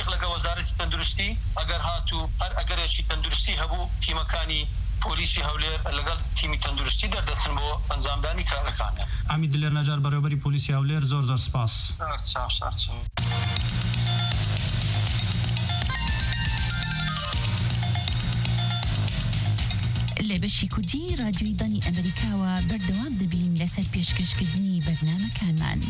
لەگە وەزارەتی تەندروستی ئەگەر هاتوو هەر ئەگەرێکی تەندروستی هەبوو تیمەکانی پۆلیسی هەولێر لەگەڵ تیمی تەندروستی دەردەچن بۆ ئەنجامدانی کارەکانە. ئامی دلێر نەجار بەڕێوەبەری پۆلیسی هەولێر زۆر سپاس. لە بەشی کوردی رادیۆی دانی ئەمریکاوە بەردەوام دەبین لەسەر پێشکەشکردنی بەرنامەکانمان.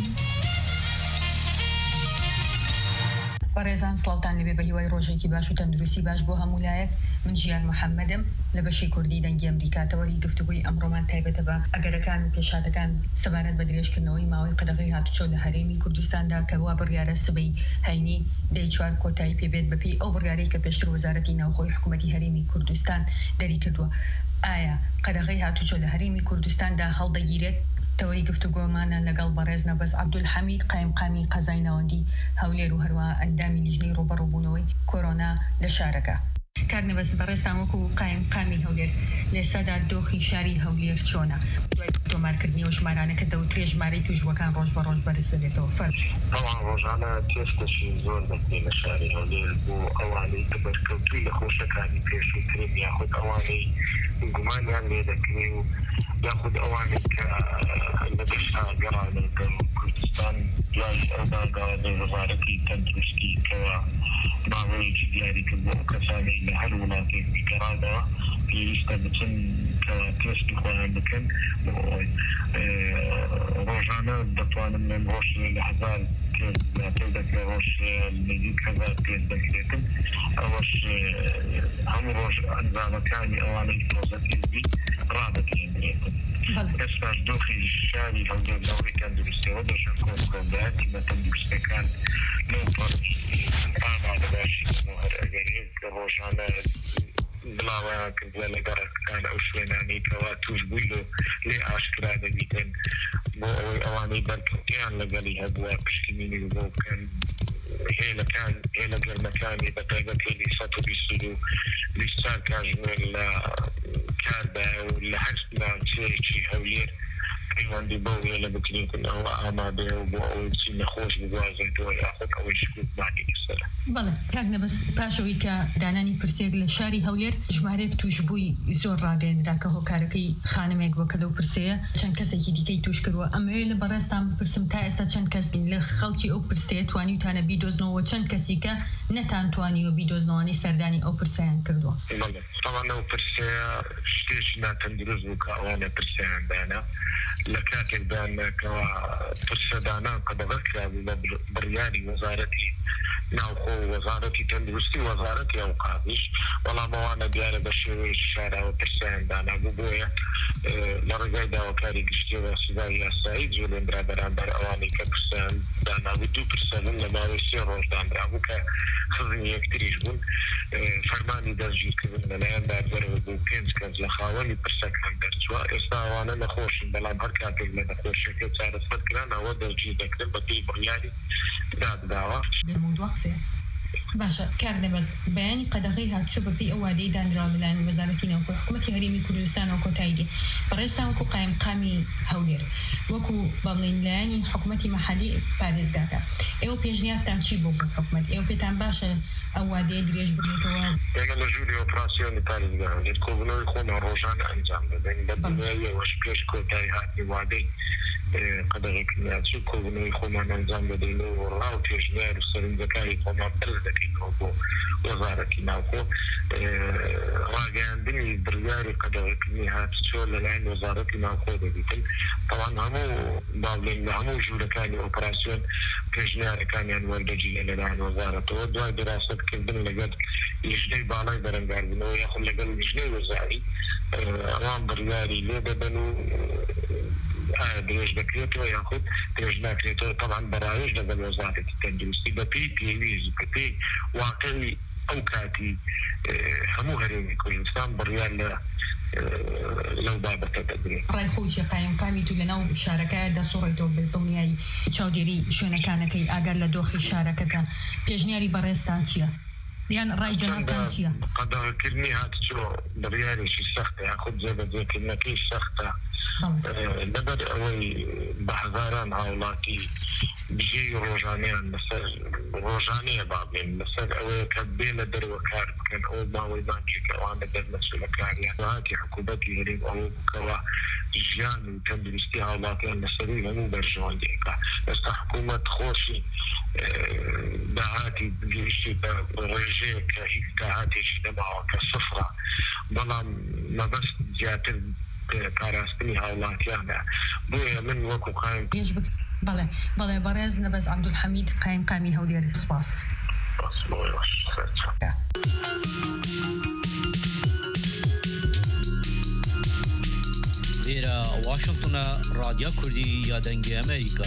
بەڕێزان سڵاوتان لەبێ بە هیوای ڕۆژێکی باش و تەندروستی باش بۆ هەموو لایەک. من ژیان محەممەدم لە بەشی کوردی دەنگی ئەمریکاتەوەری گفتوگوی ئەمڕۆمان تایبەتە بە ئەگەرەکان و پێشاتەکان سەبارەت بە درێژکردنەوەی ماوەی قەدەغەی هاتوچۆ لە هەرێمی کوردستاندا کە وا بڕیارە سبەی هەینی دەی 4 کۆتایی پێبێت بەپێی ئەو بڕیارەی کە پێشتر وەزارەتی ناوخۆی حکوومەتی هەرێمی کوردستان دەری کردووە. ئایا قەدەغەی هاتوچۆ لە هەرێمی کوردستاندا هەڵدەگیرێت؟ تەوەری گفتوگۆمانە لەگەڵ بەڕێز نەبەس عەبدولحەمید قایمقامی قەزای ناوەندی هەولێر و هەروە ئەندامی لیژنەی ڕوبەڕووبوونەوەی کۆرۆنا لە شارەکە. کاک نەبەس بەڕێستان وەکو قایمقامی هەولێر لێسادا دۆخی شاری هەولێر چۆنە؟ دوای تۆمارکردنی و ژمارانەکە دەوترێ ژمارەی تووژوەکان ڕۆژ بە ڕۆژ بەرز دەبێتەوە. طبعا ڕۆژانە تێستێکی زۆر دەکرێت لە شاری هەولێر بۆ ئەوانەی کە بەرکەوتووی لە خۆشەکانی پێشووترین یاخود ئەوانەی گومانیان لێ دەکرێت و یاخود ئەوانەی کە لە گەشتا گەڕانەکە کوردستان دوای ئەو داگاوازەی وەزارەتی تەندروستی کەوە ماوەیەکی دیاری کرد بۆ کەسانەی لە هەر وڵاتێکی گەڕانەوە پێویستە بچن کەوا تێستی خۆیان بکەن بۆ ئەوەی ڕۆژانە دەتوانم لەم ڕۆژێ لە 1000 تێست زیاتر دەکرێت ڕۆژ نزیک 1000 تێست دەکرێتن. ئەوەش هەموو ڕۆژ ئەنجامەکانی ئەوانەی پرۆزەتیزی ڕادەکرێنرێتن. ئێستاش دۆخی شاری هەولێر لەوەی تەندروستیەوە دەشن کۆمکۆدایەتی بە تەندروستەکان لەو پەرچ ئامادە باشی بۆ هەر ئەگەرێت کە ڕۆژانە بڵاویان کردووە لە گەڕەکان ئەو شوێنانەی کەوا توش بووی لێ ئاشکرا دەبیتن بۆ ئەوەی ئەوانەی بەرکەوتیان لەگەڵی هەبووە پشتیمینی بۆ بکەن هێلەکان هێلە گەرمەکانی بە تایبەتی 120 کاتژمێر لە کاردایە و لە هەر ناوچەیەکی هەولێر پەیوەندی بەو هێلە بکرێتن ئەوە ئامادەیە و بۆ ئەوەی بچین نەخۆش بگوازێتەوە یاخود ئەوەی شکوتمانی لەسەرە. بەڵێ کاک نەبەس پاشەوەی کە دانانی پرسێک لە شاری هەولێر ژمارەیەک توشبووی زۆر ڕاگەیەنرا کە هۆکارەکەی خانمێک بۆ کە لەو پرسەیە چەند کەسێکی دیکەی توش کردووە. ئەمەوێ لە بەڕێستان بپرسم تا ئێستا چەند کەس لە خەڵکی ئەو پرسەیە توانیوتانە بیدۆزنەوە چەند کەسی کە نەتانتوانیوە بیدۆزنەوەی سەردانی ئەو پرسەیان کردووە؟ بەڵێ تەواو ئەو پرسەیە شتێکی ناتەندروست بوو کە ئەوانە پرسیان دانا لە کاتێکدانەکەەوە پرسەدانان قەدەغە کرابوو بە بڕیاری وەزارەتی ناوخۆ وەزارەتی تەندروستی وەزارەتی ئەوقافیش بەڵام ئەوانە دیارە بە شێوەیەکی شاراوە پرسیان دانابوو بۆیە لە ڕێگای داواکاری گشتیەوە سزای یاسایی جوڵێنرا بەرامبەر ئەوانەی کە پرسیان دانابوو. 2 پرسە بوون لە ماوەی 3 ڕۆژ دانرابوو کە خزمی یەکتریش بوون. فەرمانی دەستگیرکردن لەلایەن دادوەرەوە بوو 5 کەس لە خاوەنی پرسەکان دەرچووە. ئێستا ئەوانە نەخۆشن بەڵام هەر کاتێک لە نەخۆشیەکە چارەسەرکران ئەوە دەستگیر دەکرێت بە پێی بڕیاری دادداوە. باشە کاک نەبەس بەیانی قەدەغەی هاتوچۆ بەپێی ئەو وادەی دانرا لەلایەن وەزارەتی ناوخۆی حکوومەتی هەرێمی کوردستان و کۆتاییدی بەڕێستان وەکو قایمقامی هەولێر وەکو بەڵێن لایەنی حکوومەتی مەحەلی پارێزگاکە ئێوە پێشنیارتان چی بۆ حکوومەت؟ ئێوە پێتان باشە ئەو وادەیە درێژ ببێتەوە؟ ئێمە لە ژووری ئۆپراسیۆنی پارێزگا هەولێر کۆبوونەوەی خۆمان ڕۆژانە ئەنجام دەدەین بە دنیاییەوەش پێش کۆتایی هاتنی وادەی قەدەغێکی کۆبوونەوەی خۆمان ئەنجام دەدەینەوە ڕاو پێشنیار و سەرنجەکانی خۆمان بەرز دەکەینەوە بۆ وەزارەتی ناوخۆ. ڕاگەیاندنی بڕیاری قەدەغێکردنی هاتوچۆ لەلایەن وەزارەتی ناوخۆ دەبیتن. تەوان هەموو باڵێن لە هەموو ژوورەکانی ئۆپراسیۆن پێشنیارەکانیان وەردەگیرێ لەلایەن وەزارەتەوە دوای دراستکردن لەگەڵ لیژنەی باڵای بەرەنگاربوونەوە یاخود لەگەڵ لیژنەی وەزاری ئەوان بڕیاری لێ دەبن و درێژ دەکرێتەوە یاخود درێژ ناکرێتەوە. تەوان بەڕایش لەگەڵ وەزارەتی تەندروستی بەپێی پێویست بەپێی واقعی ئەو کاتی هەموو هەرێمی کوردستان بڕیار لەو بابەتە دەگرێت. ڕای خۆشی قایمقامی تو لەناو شارەکە دەسوڕێتەوە بە دڵنیایی چاودێری شوێنەکانەکەی ئاگەر لە دۆخی شارەکەکە پێشنیاری بەڕێستان چییە؟ یان ڕای جەنابتان چییە؟ قەدەغەکردنی هاتوچۆ بڕیارێکی سەختە یاخود جێبەجێکردنەکەی سەختە لەبەر ئەوەی بە هەزاران هاوڵاتی بژێی ڕۆژانەیان لەسەر ڕۆژانەیە بابێن لەسەر ئەوەیە کە بێ لە دەرەوە کار بکەن ئەوە باوەی مانچێکە ئەوانە دەرمەسوولە کاریان هاتی حکوومەتی هەرێم ئەوە بکەوە ژیان و تەندروستی هاوڵاتیان لەسەروی هەموو بەرژەوەندێکە ئێستا حکوومەت خۆشی داهاتی گەیشتی بە ڕێژەیە کە هیچ داهاتێکی نەماوە کە سفرە بەڵام مەبەست زیاتر پاراستنی هاوڵاتیانە بۆیە من وەکو قایم بەڵێ بەڕێز نەبەز عەبدولحەمید قایم قامی هەولێر سپاس لێرە واشنگتنە رادیۆ کوردی یادەنگی ئەمریکا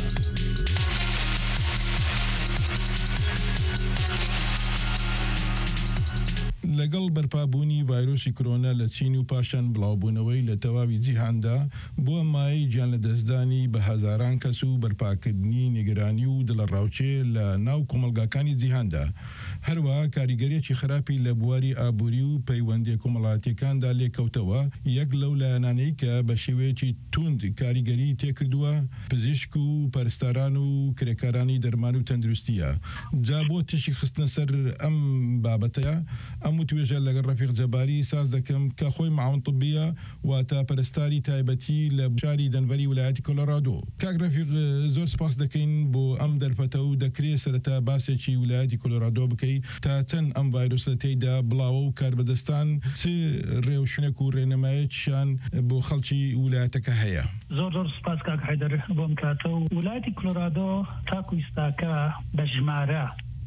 لەگەڵ بەرپابوونی ڤایرۆسی کۆرۆنا لە چین و پاشان بڵاوبوونەوەی لە تەواوی جیهاندا بۆ مای گیان لە دەستدانی بە هەزاران کەس و بەرپاکردنی نیگەرانی و دڵەڕاوچێ لە ناو کۆمەلگاکانی جیهاندا هەروەها کاریگەریەکی خراپی لە بواری ئابووری و پەیوەندی کۆمەڵاتیەکاندا لێکەوتەوە یەک لەو لایەنانەی کە بە شێوەیەکی توند کاریگەری تێکردووە پزیشک و پەرستاران و کرێکارانی دەرمان و تەندروستیە جا بۆ تشی خستنە سەر ئەم بابەتەیە ئەم توێژە لەگەڵ ڕەفیق جەباری ساز دەکەم کە خۆی معاون طبیە واتە پەرستاری تایبەتی لە شاری دەنڤەری ویلایەتی کۆلۆرادۆ کاک ڕەفیق زۆر سپاس دەکەین بۆ ئەم دەرفەتە و دەکرێت سەرەتا باسێکی ویلایەتی کۆلۆرادۆ بکەیت تا چەند ئەم ڤایرۆسە تێیدا بڵاوە و کاربەدەستان چ ڕێوشونێک و ڕێنەمایەکیشان بۆ خەڵکی ویلایەتەکە هەیە زۆر سپاس کاک حەیدەر بۆم کاتە و ویلایەتی کۆلۆرادۆ تاکو ئێستاکە بە ژمارە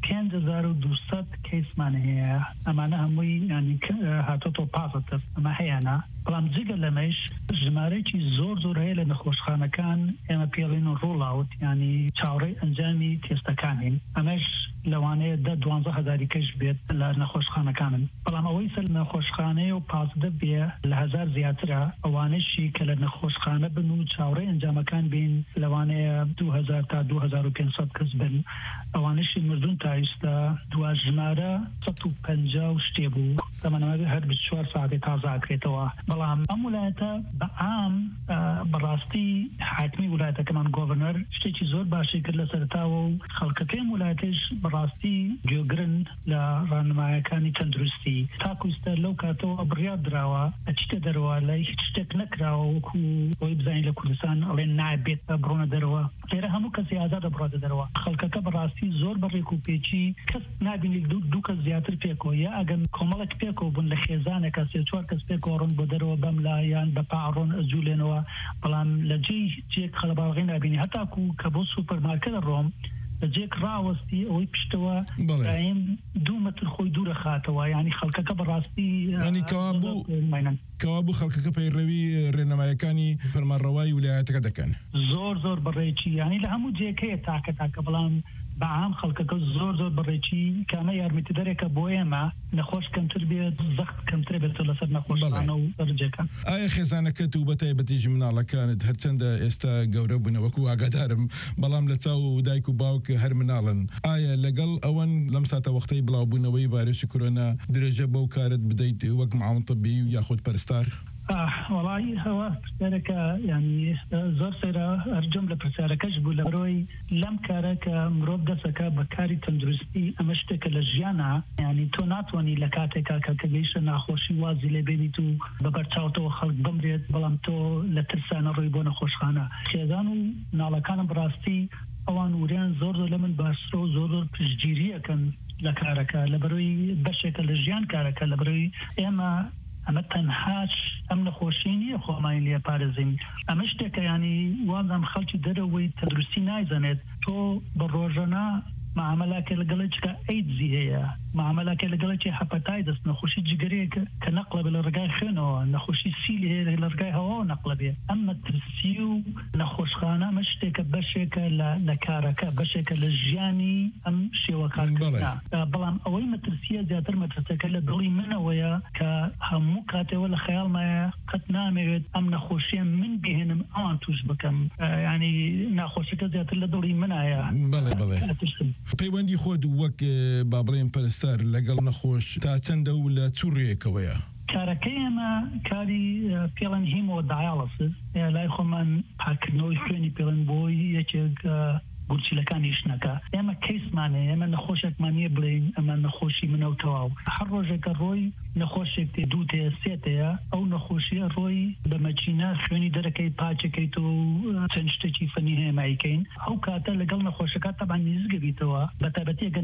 5200 کەیسمان هەیە ئەمانە هەمووی ینی هاتۆتۆ پازتر ئەمە هەیەنا بەڵام جگە لەمەش ژمارەیەکی زۆر هەیە لە نەخۆشخانەکان ئێمە پێڵین و ڕۆڵاوت ینی چاوەڕێی ئەنجامی تێستەکانین ئەمەش لەوانەیە 12 هەزاری کەش بێت لە نەخۆشخانەکانن بەڵام ئەوەی سەر نەخۆشخانەیە و پازدە بێ لە هەزار زیاترە ئەوانشی کە لە نەخۆشخانە بن و چاوەڕێی ئەنجامەکان بین لەوانەیە 2000 تا 2500 کەس بن ئەوانشی مردون تا ئێستا دوا ژمارە 150 شتێ بوو دەمانەوێت هەر 24 ساعتی تازاکرێتەوە بەڵام ئەم ویلایەتە بە عام بەڕاستی حاکمی ویلایەتەکەمان گۆڤەرنەر شتێکی زۆر باشی کرد لە سەرتاوە و خەڵکەکەی ویلایەتش بەڕاستی گوێگرن لە ڕانمایەکانی تەندروستی تاکو ئێستا لەو کاتەوە بڕیار دراوە ئەچیتە دەرەوە لە هیچ شتێک نەکراوە وەکو بۆی بزانین لە کوردستان ئەڵێن نابێت بڕۆنە دەرەوە لێرە هەموو کەسی ئازادە بڕاتە دەرەوە خەڵکەکە بەڕاستی زۆر بەڕێک و پێچی کەس نابینی دوو کەس زیاتر پێکەوە یا ئەگەن کۆمەڵێک پێکەوە بوون لە خێزانێکە 3-4 کەس پێکەوە ڕۆن بۆ دەرەوە بەم لایەن بە پاڕۆن ئەجوولێنەوە بەڵام لە جێک خەڵەباڵغی نابینی هەتاکو کە بۆ سوپەرمارکێتە ڕۆم جێک ڕاوەستی ئەوەی پشتەوە دایم 2 متر خۆی دوورە خاتەوە ینی خەڵکەکە بەڕاستی کەوا بوو خەڵکەکە پەیڕەوی ڕێنەمایەکانی فەرمانڕەوایی ویلایەتەکە دەکەن زۆر بەڕێکی ینی لە هەموو جێکەیە تاکە بەڵام بەعام خەڵکەکە زۆر بەڕێکی کامە یارمەتیدەرێکە بۆ ئێمە نەخۆش کەمتر بێت زەخت کەمتر بێت لەسەر نەخۆشخانە و دەرجەکان ئایا خێزانەکەت و بەتایبەتیژ مناڵەکانت هەرچەندە ئێستا گەورە بوونەوەکو ئاگادارم بەڵام لە چاو و دایک و باوک هەر مناڵن ئایا لەگەڵ ئەوەن لەم ساتە وەختەی بڵاوبوونەوەی ڤایرۆسی کۆرۆنا درێژە بەو کارت بدەیت وەک معاون طبی و یاخود پەرستار وڵی هەوە پرسیارەکە ینی زۆر سێرا هەرجۆم لە پرسیارەکەش بوو لە بەرۆی لەم کارە کە مرۆڤ دەسەکە بە کاری تەندروستی ئەمە شتێکە لە ژیانە ینی تۆ ناتوانانی لە کاتێکا کە گەیشتە ناخۆشی وازی لێ بێنیت و بەبەرچاوتەوە خەڵک بمرێت بەڵام تۆ لە ترسانە ڕووی بۆ نەخۆشخانە خێزان و ناڵەکانم بڕاستی ئەوان وریان زۆر لە من باشترە و زۆر پشتگیریەکەن لە کارەکە لە بەرۆی بەشێکە لە ژیان کارەکە لە بەرۆی ئێمە ئەمە تەنهاش ئەم نەخۆشی نییە خۆمای لێ پارێزین ئەمە شتێکە ینی وازم خەڵکی دەرەوەی تەندروستی نایزانێت تۆ بە ڕۆژانە معاملەکە لەگەڵێککە ئەیدزی هەیە معاملەکە لەگەڵێکی هەپەتایدس نەخۆشی جگەرەیە کە نەقڵە لە ڕگای خوێنەوە نەخۆشی سیلی هەیە لە ڕگای هەواوە نەقڵە بێ ئەم مەترسی و نەخۆشخانە ئەمە شتێکە بەشێکە لە کارەکە بەشێکە لە ژیانی ئەم شێوە کارکردنا بەڵام ئەوەی مەترسیە زیاتر مەترسەکە لە دڵی منەوەیە کە هەموو کاتێوە لە خەیاڵمایە قەت نامەوێت ئەم نەخۆشیە من بهێنم ئەوان توش بکەم ینی ناخۆشیەکە زیاتر لە دڵی منایە پەیوەندی خۆت وەک با بڵێن پەرستار لەگەڵ نەخۆش تا چەندە و لە چوڕێکەوەیە کارەکەی ئەمە کاری پێڵەن هیمۆدایالسس لای خۆمان پاکردنەوەی خوێنی پێڵەن بۆی یەکێک گورچیلەکانی شنەکە ئێمە کەیسمانەیە ئێمە نەخۆشێکمانە بڵین ئەمە نەخۆشی منە و تەواو هەر ڕۆژێکە ڕۆی نەخۆشێک تێ دوو تێ سێتەیە ئەو نەخۆشیە ڕۆی بە مەچینە خوێنی دەرەکەی پاچەکەیت و چەند شتێکی فەنی هێماییکەین ئەو کاتە لەگەڵ نەخۆشەکە تەبان نزگە بیتەوە بەتابەتێکە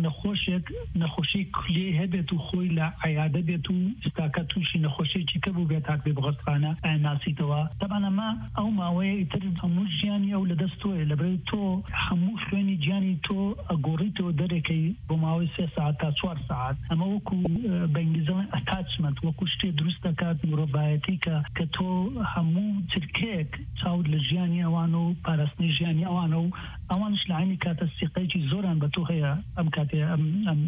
نەخۆشی کولێ هەبێت و خۆی لە عیادە بێت و ئستاکە تووشی نەخۆشیێکی کە بوو بێت هاک بێ بەغەستخانە ناسیتەوە تەبان ئەمە ئەو ماوەیە ئیتر هەموو ژیانی ئەو لەدەست تۆیە لەبەرەوەی تۆ هەموو خوێنی گیانی تۆ ئەگۆڕیتەوە دەرێکەی بۆ ماوەی 3 ساعت تا 4 ساعت ئەمە وەکو بە ئینگلیزیڵێن ئەتاچمنت وەکو شتێ دروست دەکات مرۆڤایەتی کە تۆ هەموو چرکەیەک چاود لە ژیانی ئەوان و پاراستنی ژیانی ئەوانە و ئەوانش لە عینی کاتە سیقەیەکی زۆران بە تۆ هەیە ئەم کاتێ ئەم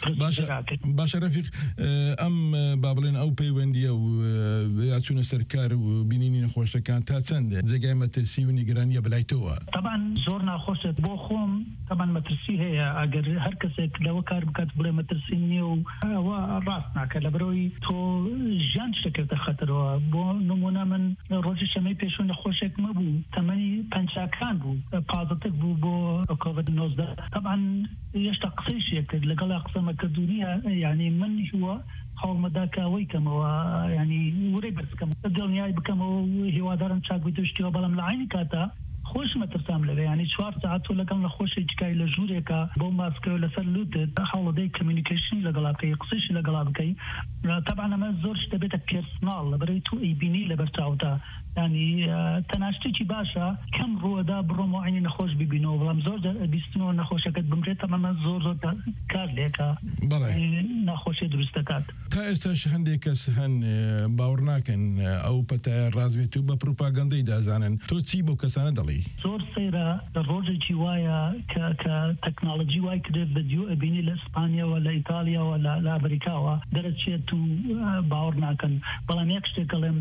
باشە ڕەفیق ئەم با بڵێن ئەو پەیوەندیە و یاچوونە سەرکار و بینینی نەخۆشەکان تا چەندێ جێگای مەترسی و نیگەرانیە بەلایتەوە طبعا زۆر ناخۆشێت بۆ خۆم طبعا مەترسی هەیە ئەگەر هەر کەسێک لەوە کار بکات بڵێ مەترسی نییە و ئەوە ڕاست ناکە لەبەرەوەی تۆ ژیان شتێکێتە خەتەرەوە بۆ نمونە من ڕۆژی شەمەی پێشوو نەخۆشێک مەبوو تەمەنی پەنجاکان بوو پازتر بوو بۆ کۆڤید-19 طبعا هێشتا قسەیشێک کرد لەگەڵ قسەمە کردوونیە یعنی من هیوە هەوڵمەداکەوەی کەمەوە ینی وەرەی بەرزکەم دڵنیای بکەمەوە هیوادارم چاک بیتشتیەوە بەڵام لە عینی کاتە خۆش مەترسام لەوێ ینی 4 ساعت تۆ لەگەڵ نەخۆشی چکای لە ژوورێکە بۆ ماسکەوە لەسەر لوتت هەوڵەدەی کمیونیکیشنی لەگەڵا بکەی قسەیشی لەگەڵا بکەی طبعا ئەمە زۆر شتە بێتە پێرسناڵ لەبەرەوەی تۆ ئەیبینی لەبەر چاوتە ینی تەناشتێکی باشە کەم ڕووەدا بڕۆم و عینی نەخۆش ببینەوە بەڵام زۆر بیستنەوە نەخۆشەکەت بمرێت ئەمە زۆر کار لێکە نەخۆشی دروست دەکات تا ئێستاش هەندێک کەس هەن باوەڕ ناکەن ئەو پەتایە ڕازبێت و بە پروپاگەندەی دازانن تۆ چی بۆ کەسانە دەڵی زۆر سەیرە لە ڕۆژێکی وایە کە تەکنۆلۆژی وای کرێت ڤیدیۆ ئەبینی لە ئیسپانیاوە لە ئیتالیاوە لە ئەمریکاوە دەرەچێت و باوەڕ ناکەن بەڵام یەک شتێک دەڵێم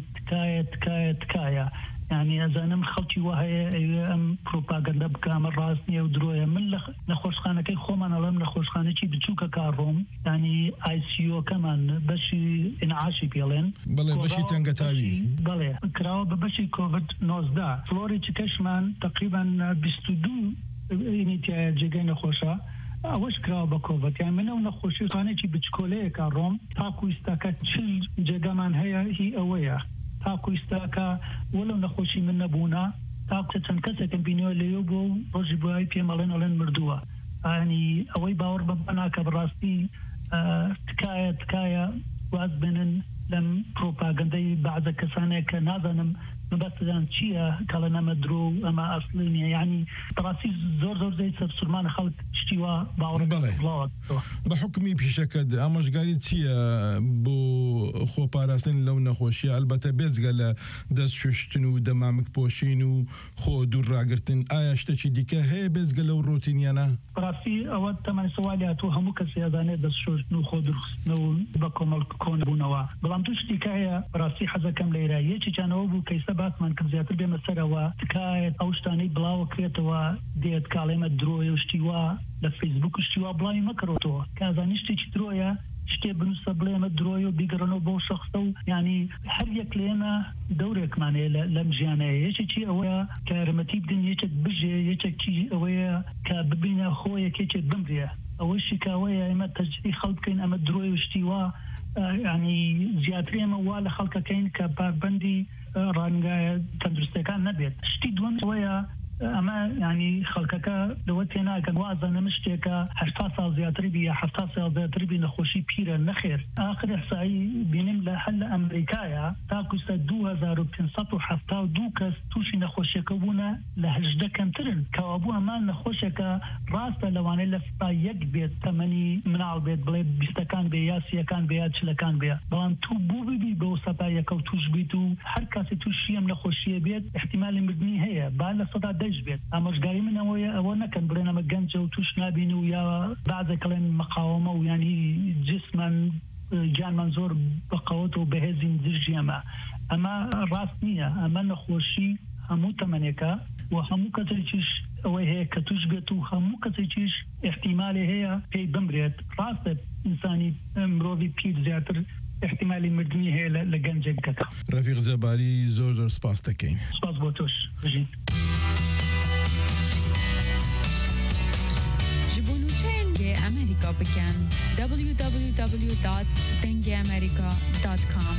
تکایە يعني ئەزانم خەڵکی وهەیە ئەم پرۆپاگەندە بکە ئەمە ڕاست نییە و درۆیە من لە نەخۆشخانەکەی خۆمان ئەڵێم نەخۆشخانەی بچووکە کارڕۆم ینی ئایسیۆکەمان بەشی ئینعاشی پێڵێن بەڵێ بەشی تەنگەتاوی بەڵێ کراوە بە بەشی کۆڤید-19 فلۆرێکی کەشمان تقریبا 22 ئینیتیایە جێگەی نەخۆشە ئەوەش کراوە بە کۆڤید یان منە و نەخۆشیخانێکی بچکۆلەیە کارڕۆم تاکو ئیستاکە چل جێگەمان هەیە هی ئەوەیە تاکو ئیستاکە وەلو نەخۆشی من نەبوونا تاکو چەند کەسێکم بینیوە لێو بۆ ڕۆژی بۆی پێمەڵێن ئەڵێن مردووە ینی ئەوەی باوەڕ بە ناکە بەڕاستی تکایە واز بێنن لەم پرۆپاگەندەی بەعزە کەسانێک کە نازانم مەبەستدان چییە کەڵە نەمە درۆ و ئەمە ئەسڵی نییە یعنی بەڕاستی زۆر زەی سەرسوورمانە خەڵک شتیوە باوەڕ بە حکمی پیشەکەت ئامۆژگاری چییە بۆ خۆپاراستن لەو نەخۆشیە ئەلبەتە بێجگە لە دەست شوشتن و دەمامک پۆشین و خۆ دوورڕاگرتن ئایا شتێکی دیکە هەیە بێجگە لەو ڕۆتینیانە بەڕاستی ئەوە تەمەنی سەوالی هاتووە هەموو کەسی ئەزانێت دەست شوشتن و خۆ دوورخستنەوە بە کۆمەڵ کۆنبوونەوە بەڵام توو شتێکە هەیە بەڕاستی حەزەکەم لێرە یەکێکیانەوە بوو کەیسە باسمان کرد زیاتر بێمە سەرەوە تکایەت ئەو شتانەی بڵاوە کرێتەوە دێت کاڵێمە درۆیە و شتیوا لە فەیسبوک و شتیوا بڵاوی مەکەڕۆتەوە کازانی شتێکی درۆیە شتێ بنووسە بڵێمە درۆی و بیگەڕنەوە بۆ شخصە و ینی هەر یەک لێمە دەورێکمانەیە لەم ژیانەیە یەکێکی ئەوەیە کە یارمەتی بدەین یەکێک بژێ یەکێکی ئەوەیە کە ببینە خۆ یەکێکێک بمرێ ئەوەی شیکاوەیە ئێمە تەجدیدی خەڵک بکەین ئەمە درۆی و شتیوا ینی زیاتر ئێمە وا لە خەڵکەکەین کە پابەندی ڕانگایە تەندروستەکان نەبێت شتی دووەم ئەوەیە ئەمە ینی خەڵکەکە لەوە تێناکەن وازانە شتێکە 80 ساڵ زیاتری بی یا 70 ساڵ زیاتری بی نەخۆشی پیرە نەخێر ئاخر ئەحسایی بینیم لە هەل لە ئەمریکایە تاکوستە 2572 کەس تووشی نەخۆشیەکە بوونە لە 18 کەمترن کەوا بوو ئەمان نەخۆشێکە ڕاستە لەوانەیە لە ستا یەک بێت تەمەنی مناڵ بێت بڵێ 20ەکان بێ یا 30ەکان بێ یا 40ەکان بێ بەڵام تو بوو ببی بەو سەتایەکە و توش بیت و هەر کاسی تووشی ئەم نەخۆشیە بێت احتیمالی مردنی هەیە با لە سەدا بێت ئامۆژگاری من ئەوە نەکەن بڵێن ئەمە گەنجە و توش نبین و یا بعضێکڵێن مقاومە و ینی جسمان گیانمان زۆر بەقەوت و بەهێزین دژی ئەمە ڕاست نییە ئەمە نەخۆشی هەموو تەمەنێکە و هەموو کەسێکیش ئەوەی هەیە کە توش بێت و هەموو کەسێکیش احتیمالی هەیە پێی بمرێت ڕاستە ئینسانی مرۆڤی پیر زیاتر احتمالی مردنی هەیە لە گەنجێکەکە. ڕەفیق جەباری زۆر سپاس دەکەین. سپاس بۆ تۆش بژین. ji bo nûçeyên Amerîka bikin www.dengeamerika.com.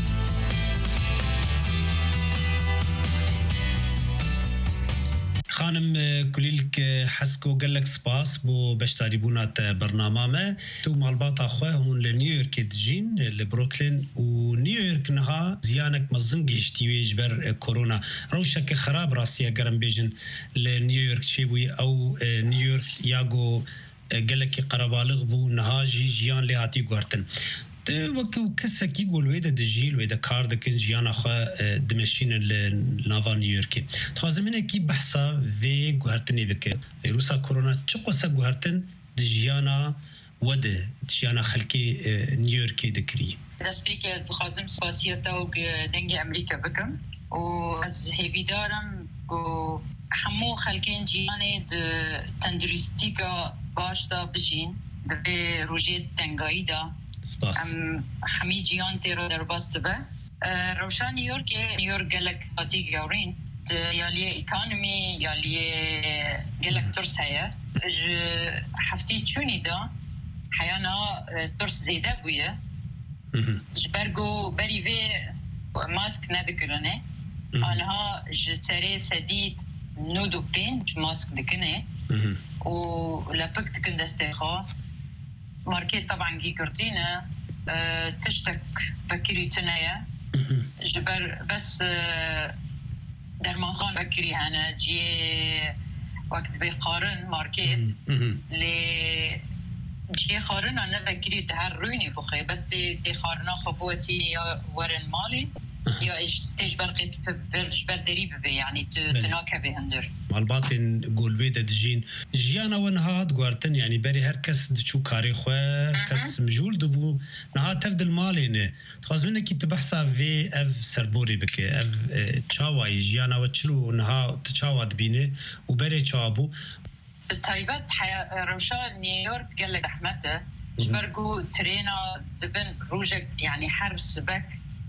خانم کلیلک حسکو گلک سپاس بو بشتاری بونات برنامه ما تو مالباتا خواه هون لنیویورک دجین لبروکلین و نیویورک نها زیانک مزن گشتی ویج بر کرونا روشک خراب راستی اگرم بیجن لنیویورک چی بوی او نیویورک یاگو گلکی قربالغ بو نها جیان لحاتی گوارتن وكو كسكي يقول ويدا دجيل ويدا كارد كن جيانا اخا دمشين لنافا نيويوركي تخازمنا كي بحثا في غهرتني بك فيروسا كورونا تشقوسا غهرتن دجيانا ود دجيانا خلكي نيويوركي دكري دسبيكي از خازم سواسيتا و دنگ امريكا بكم و از هيفيدارم و همو خلكين جياني د تندرستيكا باشتا بجين دبي روجيت تنگاي دا همی جیان تیرو در باست به روشان نیویورک گلک آتی گورین یالی اکانومی یالی گلک ترس هیا هفتی چونی دا حیانا ترس زیده بویه جبرگو بری وی ماسک ندکرنه آنها جسره سدید نودو پین ماسک دکنه و لپک دکن دسته خواه ماركت طبعا جي كرتينا تشتك فكري تنايا جبر بس درمان خان فكري هنا جي وقت بيقارن ماركت لي جي خارن انا فكري تهروني بخي بس تي خارنا خبوسي ورن مالي يا ايش تجبر قيت جبر دريب بي يعني تناكه بهندر مال باطن قول بيد دجين جيانا ونهاد غارتن يعني بري هر كس دشو كاري خو كس مجول دبو نها تفضل مالينه خاص منك تبحثا في اف سربوري بك اف تشاواي جيانا وتشلو نها تشاواد بينه وبري تشابو الطيبات روشا نيويورك قال لك احمد جبرقو ترينا دبن روجك يعني حرف سبك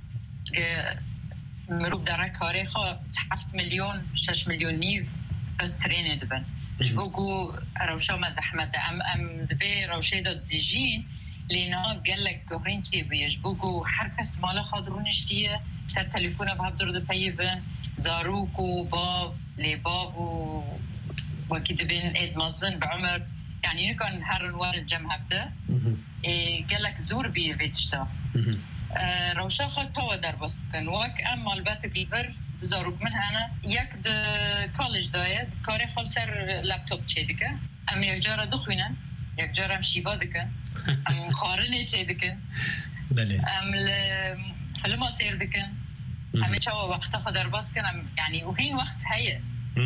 مروب داره کاری خواه 7 میلیون 6 میلیون نیو بس ترینه دبن جبوگو روشا مزحمت ام دبی روشه داد دیجین لینا گلک گهرین چی بیش بوگو هر کس مالا خادرونشتیه سر تلفونه به هفدر ده پیبن زاروک و باب لیباب و وکی دبین اید مزن بعمر يعني نكون هر نوار الجم هبته گلک زور بیه ویتشتا روشا خود توا در بست کن وک اما البته بیبر زاروک من هنه یک کالج دایه کاری خال سر لپتاپ چه دیگه ام یک جارا دخوینن یک جارا هم شیوا دیگه ام خارنه چه دیگه ام فیلم سیر دیگه همه چوا وقتا خود در بست کنم یعنی وهین وقت هیه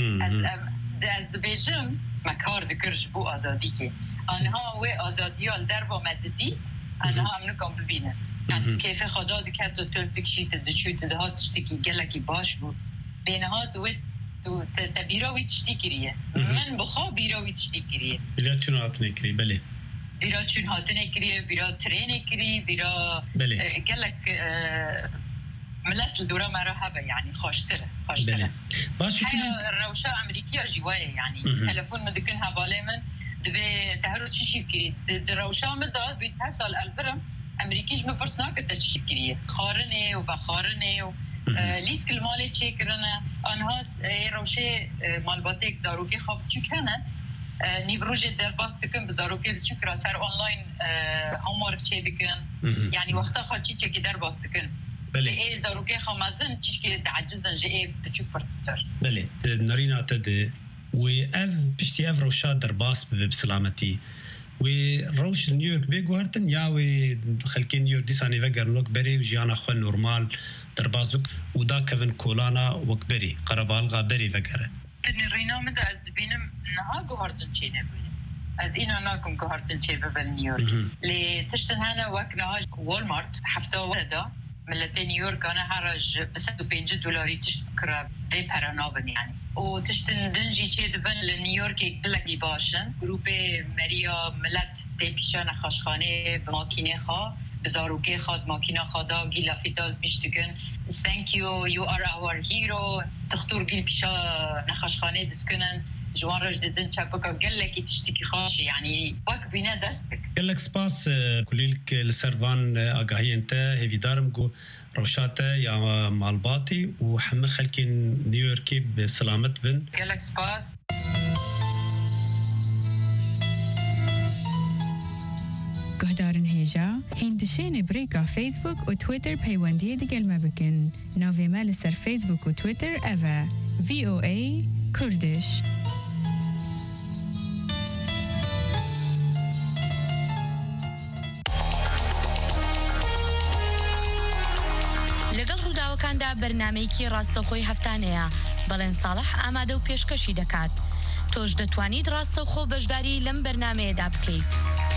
از دبیجم مکار دکرج بو آزادی که آنها و آزادیال در با مددید آنها هم نکن ببینه يعني كيف خدا دكات تلتك شيء تدشوت ده تشتكي جلكي باش بو بينها تو تبيرا ويتشتكيريه من بخا بيرا ويتشتكيريه بيرا شنو هاتنكري بله بيرا شنو هاتنكري بيرا ترينكري بيرا جلك ملات الدورة مرحبا يعني خاشتره باش روشة أمريكية جواية يعني تلفون مدكنها بالي من دبي تهرب شيء فكري دروشة مدة بيتحصل البرم امریکیش مپرسنا که تشکریه خارنه و بخارنه و لیست کل مالی چه کرنه آنها روشه مالباتک زاروگی خواب چو کنه نیبروژ در باست کن بزاروگی چو کرا سر آنلاین همارک چه دکن یعنی وقتا خواب چی که در باست کن بله ای زاروگی خواب مزن چیش که تعجزن جه تچو پرتر بله نارینا تده و اف بشتی اف روشا در باست بسلامتی وروش نيويورك بيغوارتن ياوي خلكين نيويورك ديساني فقرنوك بري وجيانا خو نورمال دربازوك ودا كيفن كولانا وكبري قربالغا بري فقره تنرينا مدى از دبينم نها غوارتن چي نبوين از اینا ناكم غوارتن چي ببل نيويورك لي تشتن هانا وكنها والمارت حفتا ولدا ملتي نيويورك انا هرج $150 تشكرا في برانابن يعني وتشتن دنجي چه دبن لنيويورك يقلقي باشن جروب مريا ملت تيبشان خاشخانه بماكينه خوا بزاروكي خاد ماكينة خادا جيلا فيتاز بيشتكن thank you are our hero تختور جيل بيشا نخشخانة دسكنن جوان رج ددن چاپکا گلکی تشتکی خاش يعني وك بينا دستك گلک سپاس كليلك لسروان آگاهی انت هیویدارم گو روشاته یا مالباتي وحمل خلكين نيويوركي بسلامت بن گلک سپاس گهدارن هیجا هندشین بريكا فيسبوك و تويتر پيوندية دقل ما بكن نوفي مال سر فيسبوك و تويتر اوا VOA كردش لەگەڵ ڕووداوەکاندا بەرنامەیەکی ڕاستەوخۆی هەفتانەیە بەڵێن ساڵح ئامادە و پێشکەشی دەکات تۆش دەتوانیت ڕاستەوخۆ بەشداری لەم بەرنامەیەدا بکەیت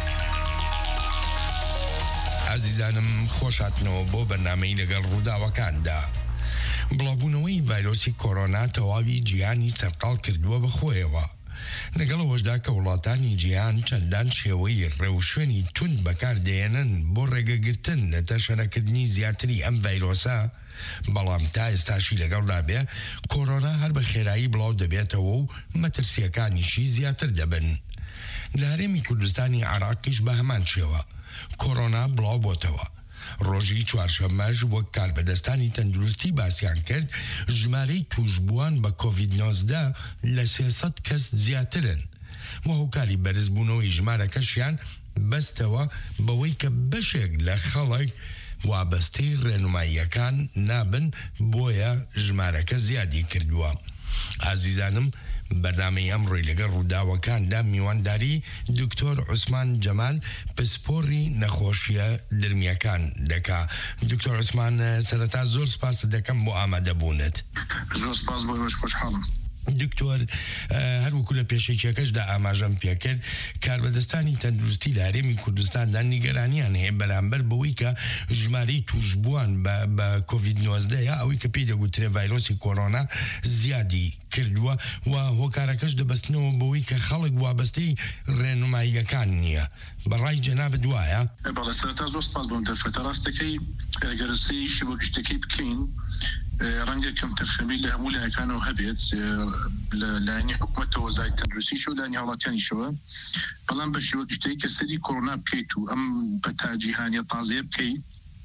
عزیزانم خۆشاتنەوە بۆ بەرنامەی لەگەڵ ڕووداوەکاندا بڵاوبوونەوەی ڤایرۆسی کۆرۆنا تەواوی جیهانی سەرقاڵ کردووە بەخۆیەوە لەگەڵەوەشدا کە وڵاتانی جیهان چەندان شێوەی ڕێوشوێنی تون بەکاردێنن بۆ ڕێگەگرتن لە تەشەنەکردنی زیاتری ئەم ڤایرۆسە بەڵام تا ئێستاشی لەگەڵدا بێ کۆرۆنا هەر بە خێرایی بڵاو دەبێتەوە و مەترسیەکانیشی زیاتر دەبن لە هەرێمی کوردستانی عێراقیش بە هەمان شێوە کۆرۆنا بڵاو بۆتەوە ڕۆژی چوارشەممەش وەک کاربەدەستانی تەندروستی باسییان کرد ژمارەی توشبووان بە کۆڤید-19 لە 300 کەس زیاترن و هۆکاری بەرزبوونەوەی ژمارەکەشیان بەستەوە بەوەی کە بەشێک لە خەڵک وابەستەی ڕێنماییەکان نابن بۆیە ژمارەکە زیادی کردووە عزیزانم بەرنامەی ئەمڕۆی لەگەڵ ڕووداوەکاندا میوانداری دکتۆر عوسمان جەمال پسپۆڕی نەخۆشیە درمیەکان دەکا دکتۆر عوسمان سەرەتا زۆر سپاس دەکەم بۆ ئامادەبوونت زۆر سپاس بۆ ئێوەش خۆشحاڵم دکتۆر هەروەکو لە پێشێکیەکەشدا ئاماژەم پێکرد کاربەدەستانی تەندروستی لە هەرێمی کوردستاندا نیگەرانیان هەیە بەرامبەر بەوەی کە ژمارەی توشبووان بە کۆڤید-19 ئەوەی کە پێی دەگوترێ ڤایرۆسی کۆرۆنا زیادی کردووە و هۆکارەکەش دەبەستنەوە بەوەی کە خەڵک وابەستەی ڕێنماییەکان نییە بەڕای جەنابەت وایە بەڵێ سەرەتا زۆر سپاس بۆم دەرفەتە ڕاستەکەی گەرەسەی شێوەگشتەکەی بکەین ڕەنگە کەم تەرخەمی لە هەموو لایەکانەوە هەبێت لە لایەنی حکوومەتەوە وەزارەتی تەندروستیش و لایەنی هاوڵاتیانیشەوە بەڵام بە شێوەگشتەی کە سەری کۆرۆنا بکەیت و ئەم بەتا جیهانیە تازەیە بکەیت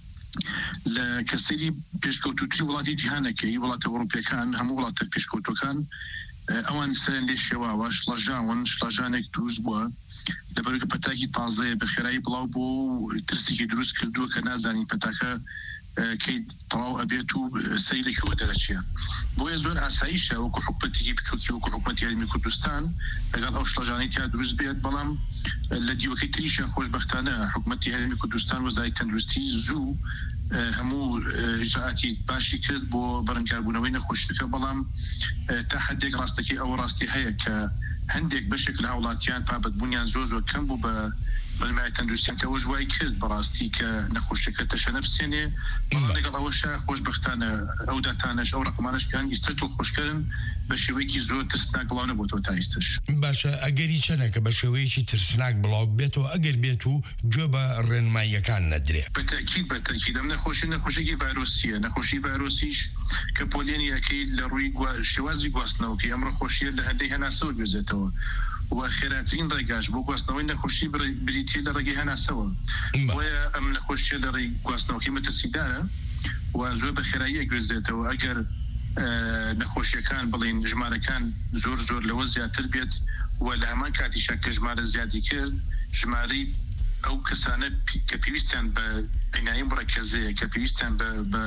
لە کەسەری پێشکەوتووتری وڵاتی جیهانەکەی وڵاتە ئەوروپیەکان هەموو وڵاتە پێشکەوتوەکان ئەوان سەرن لێ شێواوە شڵەژانێک دروست بووە لەبەرەوەی پەتاکی تازەیە بە خێرایی بڵاو بۆ ترسێکی دروست کردووە کە نازانین پەتاکە کەی تەواو ئەبێت و سەری لەکوێوە دەرەچیە بۆیە زۆر ئاساییشە وەکو حکومەتێکی بچووکی وەکو حکومەتی هەرێمی کوردستان لەگەڵ ئەو شڵەژانەی تیا دروست بێت بەڵام لە دیوەکەی تریشە خۆشبەختانە حکومەتی هەرێمی کوردستان وەزارەتی تەندروستی زوو هەموو ئیجراعاتی باشی کرد بۆ بەرەنگاربوونەوەی نەخۆشیەکە بەڵام تا حدێک ڕاستەکەی ئەو ڕاستی هەیە کە هەندێک بەشێک لە هاوڵاتیان پابەتبوونیان زۆر کەم بوو بە ڕێنمایی تەندروستیان کە وەژوای کرد بەڕاستی کە نەخۆشیەکە تەشەنە بسێنێ بەڵام لەگەڵ ئەوەشە خۆشبەختانە ئەو داتانەش ئەو ڕقمانەشکان ئیستەش دڵخۆشکردن بە شێوەیەکی زۆر ترسناک بڵاو نەبووەوە تا ئیستش باشە ئەگەری چەنەکە بە شێوەیەکی ترسناک بڵاو بێتەوە ئەگەر بێت و گوێ بە ڕێنماییەکان نەدرێ بەتەکید ئەم نەخۆشیێکی ڤایرۆسیە نەخۆشی ڤایرۆسیش کە پۆلێنی ئەەکەی لە ڕووی شێوازی گواستنەوەکەی ئەم ڕەخۆشیە لە هەندەی هەناسەوە گوێزێتەوە و خێراترین ڕێگاش بۆ گواستنەوەی نەخۆشی بریتیە لە ڕێگەی هەناسەوە بۆیە ئەم نەخۆشیە لە ڕێی گواستنەوەکەی مەترسیدارە و زۆر بە خێرایی ئەگوێزێتەوە ئەگەر نەخۆشیەکان بڵین ژمارەکان زۆر لەوە زیاتر بێت و لە هەمان کاتیشە کە ژمارە زیادی کرد ژمارەی ئەو کەسانە کە پێویستیان بە عینایی مڕەکەزەیە کە پێویستیان بە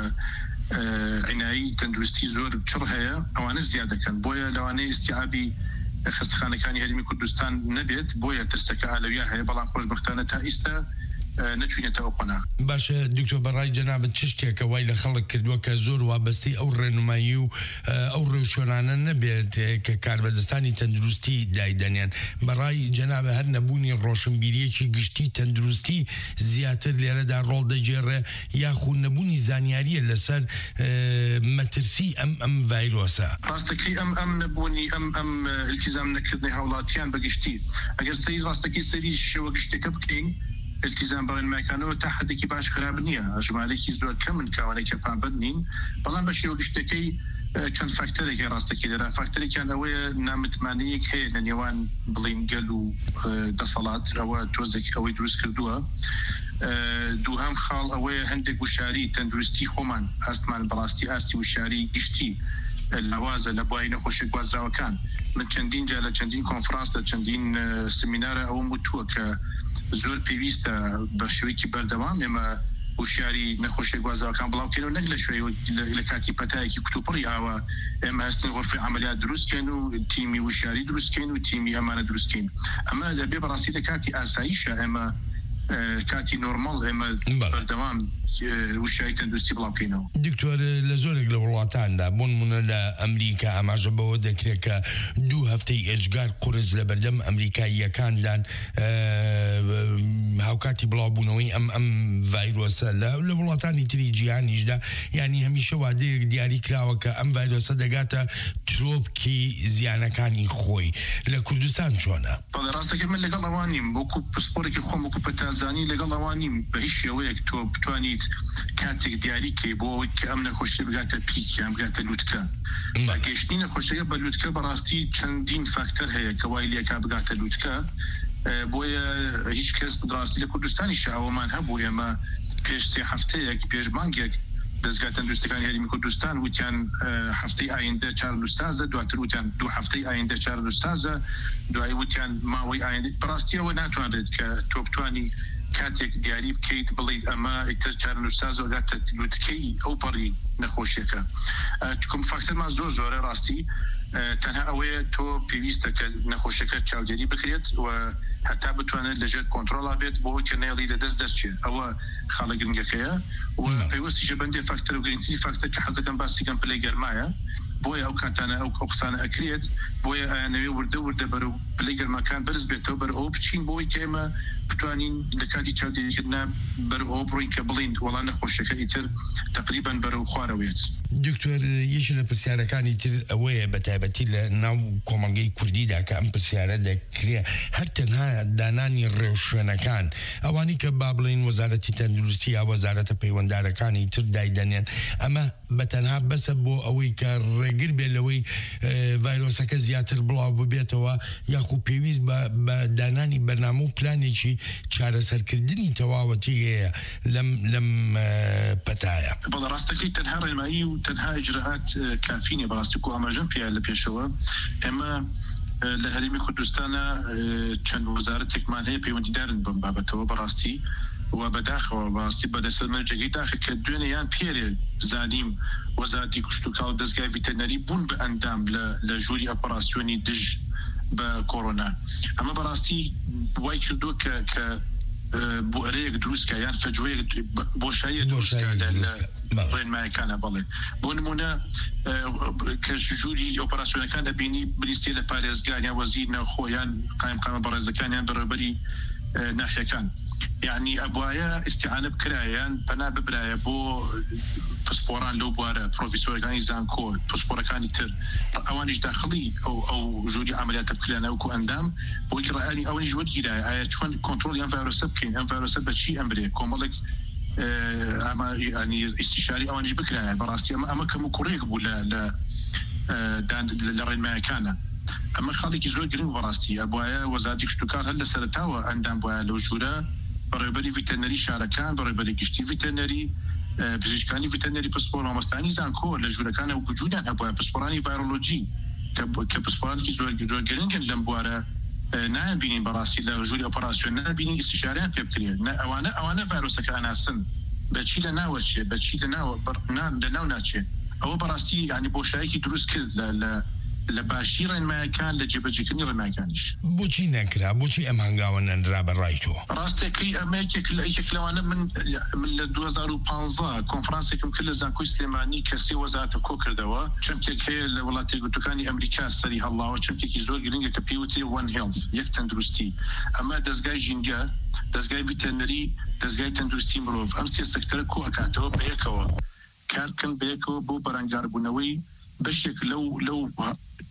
عینایی تەندروستی زۆر چڕ هەیە ئەوانە زیاد دەکەن بۆیە لەوانەیە ئیستیعابی خستخانەکانی هەرێمی کوردستان نەبێت بۆیە ترسەکە ئالەویە هەیە بەڵام خۆشبەختانە تا ئیستا نەچوینێتەوە قۆناغ باشە دکتۆر بەڕای جەنابەت چ شتێکە وای لە خەڵک کردووە کە زۆر وابەستی ئەو ڕێنمایی و ئەو ڕێوشۆنانە نەبێت کە کاربەدەستانی تەندروستی دایدەنێن بەڕای جەنابە هەر نەبوونی ڕۆشنبیریەکی گشتی تەندروستی زیاتر لێرەدا ڕۆڵ دەجێڕێ یاخود نەبوونی زانیاریە لەسەر مەترسی ئەم ڤایرۆسە ڕاستەکەی ئەم نەبوونی ئەم التیزام نەکردنی هاوڵاتیان بەگشتی ئەگەر سەری ڕاستەکەی سەری شێوە گشتەکە بکەین التزام بڕێنماکانەوە تا حدێکی باش خراپ نییە ژمارەیەکی زۆر کەم من کاوانێکە پابند نین بەڵام بە شێوە گشتەکەی چەند فاکتەرێکی ڕاستەکی دەرا فاکتەرێکیان ئەوەیە نامتمانەیەک هەیە لە نێوان بڵین گەل و دەسەڵات ئەوە تۆزێک ئەوەی دروست کردووە دووهەم خاڵ ئەوەیە هەندێک وشاری تەندروستی خۆمان ئاستمان بەڕاستی ئاستی وشاری گشتی لەوازە لە بوای نەخۆشی گوازراوەکان من چەندین جا لە چەندین کۆنفرانس لە چەندین سمینارە ئەوەم وتووە کە زۆر پێویستە بە شێوەیەکی بەردەوام ئێمە وشیاری نەخۆشی گوازراوەکان بڵاوکەین و نەک لە شوێ لە کاتی پەتایەکی کتوپڕی ئاوە ئێمە هەستن غرفەی عملیات دروستکەین و تیمی وشیاری دروستکەین و تیمی ئەمانە دروستکەین ئەمە لەبێ بەڕاستی لە کاتی ئاساییشە ئێمە کاتی نۆرمال ئێمە بەردەوام وشایی تەندروستی بڵاوکەینەوە دکتۆر لە زۆرێک لە وڵاتاندا بۆ نمونە لە ئەمریکا ئاماژە بەوە دەکرێت کە 2 هەفتەی ئێجگار قورس لە بەردەم ئەمریکاییەکاندان هاوکاتی بڵاوبوونەوەی ئەم ڤایرۆسە لە وڵاتانی تری جیهانیشدا یعنی هەمیشە وادەیەک دیاری کراوە کە ئەم ڤایرۆسە دەگاتە ترۆپکی زیانەکانی خۆی لە کوردستان چۆنە؟ ڕاستەکە من لەگەڵ ئەوانیم وەکو پسپۆرێکی خۆم وەکو پەتازانی لەگەڵ ئەوانیم بە هیچ شێوەیەک تۆ بتوانیت کاتێک دیاریکەی بۆ ئەوەی کە ئەم نەخۆشیە بگاتە پیکی ئەم بگاتە لووتکە گەشتنی نەخۆشیەکە بە لووتکە بەڕاستی چەندین فاکتەر هەیە کە وای لێکا بگاتە لووتکە بۆیە هیچ کەس ڕاستی لە کوردستانی ئەوەمان هەبوو ئێمە پێش 3 هەفتەیەک پێش مانگێک دەستگای تەندروستیەکانی هەرێمی کوردستان وتیان هەفتەی ئایندە 4 دوستازە دواتر وتیان 2 هەفتەی ئایندە 4 دوستازە دوای وتیان ماوەی ئایندە بەڕاستی ئەوە ناتوانرێت کە تۆ بتوانی کاتێک دیاری بکەیت بڵیت ئەمە ئیتر 4 دوستازە وەگاتە لووتکەی ئەو پەڕی نەخۆشیەکە چکم فاکتەرمان زۆر زۆرە ڕاستی تەنها ئەوەیە تۆ پێویستە کە نەخۆشیەکە چاودێری بکرێت و هەتا بتوانێت لەژێر کۆنتترۆڵا بێت بۆ کە نێڵی لەدەست دەستچێت ئەوە خاڵە گرنگەکەیە و پێوەستیشە بەندێ فاکتەر و گرنگتری فاکتەر کە حەزەکەم باسیکەم پلەی گەرمایە بۆیە ئەو کاتانە ئەو قسانە ئەکرێت بۆیە ئایانەوێ وردە بەرەو پلەی گەرمەکان بەرز بێتەوە بەر ئەو بچین بۆی کە ئێمە بتوانین لە کاتی چاودێریکردنا بەر ئەو بڕین کە بڵین وەڵا نەخۆشیەکە ئیتر تقریبا بەرەو خوارەوێت دکتۆر یەکی لە پرسیارەکانی تر ئەوەیە بە تایبەتی لە ناو کۆمەلگەی کوردیدا کە ئەم پرسیارە دەکرێت هەر تەنها دانانی ڕێوشوێنەکان ئەوانی کە با بڵین وەزارەتی تەندروستی یا وەزارەتە پەیوەنددارەکانی تر دایدەنێن ئەمە بەتەنها بەسە بۆ ئەوەی کە ڕێگر بێ لەوەی ڤایرۆسەکە زیاتر بڵاو ببێتەوە یاخو پێویست بە دانانی بەرنامە و پلانێکی چارەسەرکردنی تەواوەتی هەیە لەم پەتایە بەڵە ڕاستەکەی تەنها ڕێنمایی و تەنها ئیجراءات کافینێ بەڕاستی و ئاماژەم پێیان لە پێشەوە ئێمە لە هەرێمی کوردستانە چەند وەزارەتێکمان هەیە پەیوەندیدارن بەم بابەتەوە بەڕاستی و بەداخەوە بەڕاستی بەدەسەر مەرجەکەی داخە کە دوێنەیان پێرێ زانیم وەزارەتی کشتوکاڵ و دەستگای ڤیتەرنەری بوون بە ئەندام لە ژووری ئۆپەراسیۆنی دژ بە کۆڕۆنا ئەمە بەڕاستی وای کردووە کە بۆرەیەک دروستکە یان فەجوەیەک بۆشاییە دروستکە لە ڕێنمایەکانە بەڵێ بۆ نمونە کە ژووری ئۆپەراسیۆنەکان دەبینی بریستی لە پارێزگانیان وەزیر نەخۆیان قایمقامە بەڕێزەکانیان بەڕێوەبەری ناحیەکان یعنی ئەبوایە ئیستیعانە بکرایان پەنا ببرایە بۆ پسپۆران لەو بوارە پرۆفیسۆرەکانی زانکۆ پسپۆرەکانی تر ئەوانیش داخڵی ئەو ژووری عملیاتە بکرێنە وەکو ئەندام بۆی کە ڕایانی ئەوەنیش وەرگیرایە ئایا چۆن کۆنتترۆلی ئەم ڤایرۆسە بکەین ئەم ڤایرۆسە بەچی ئەمرێ کۆمەڵێک ئەمە ینی ئیستیشاری ئەوانیش بکرایە بەڕاستی ئەمە کەم و کوڕێک بوو لە ڕێنمایەکانە ئەمە خاڵێکی زۆر گرنگ بەڕاستی ئەبوایە وەزارەتی کشتوکاڵ هەر لە سەرتاوە ئەندام بواە لەو ژوورە بەڕێوەبەری ڤیتەرنەری شارەکان بەڕێوەبەری گشتی ڤیتەرنەری پزیشکانی ڤیتەرنەری پسپۆر مامۆستانی زانکۆ لە ژوورەکانە وەکو جوودیان هەبوایە پسپۆرانی ڤایرۆلۆجی کە پسپۆرانێکی زۆر گرنگن لەم بوارە نابینین بەڕاستی لە ژووری ئۆپەراسیۆن نابینین ئیستیشاریان پێ بکرێت ئەوانە ڤایرۆسەکە ئەناسن بەچی لە ناوەچێ بەچی لە ناو ناچێت ئەوە بەڕاستی ینی بۆشایەکی دروست کرد لە باشی ڕێنمایەکان لە جێبەجێکردنی ڕێنمایەکانیش بۆچی نەکرا بۆچی ئەم هەنگاوە نەنرا بەڕای تۆ ڕاستەکەی ئەمەیەکێک لەوانە من لە 2015 کۆنفرانسێکم کرد لە زانکۆی سلێمانی کە 3 وەزارەتم کۆ کردەوە چەمکێک هەیە لە وڵاتی یەکگرتووەکانی ئەمریکا سەری هەڵاوە چەمکێکی زۆر گرنگە کە پێوتێ One Health یەک تەندروستی ئەمە دەستگای ژینگە دەستگای ڤیتەرنەری دەستگای تەندروستی مرۆڤ ئەم سێ سەکتەرە کۆ ئەکاتەوە بەیەکەوە کارکن بەیەکەوە بۆ بەرەنگاربوونەوەی بەشێک لەو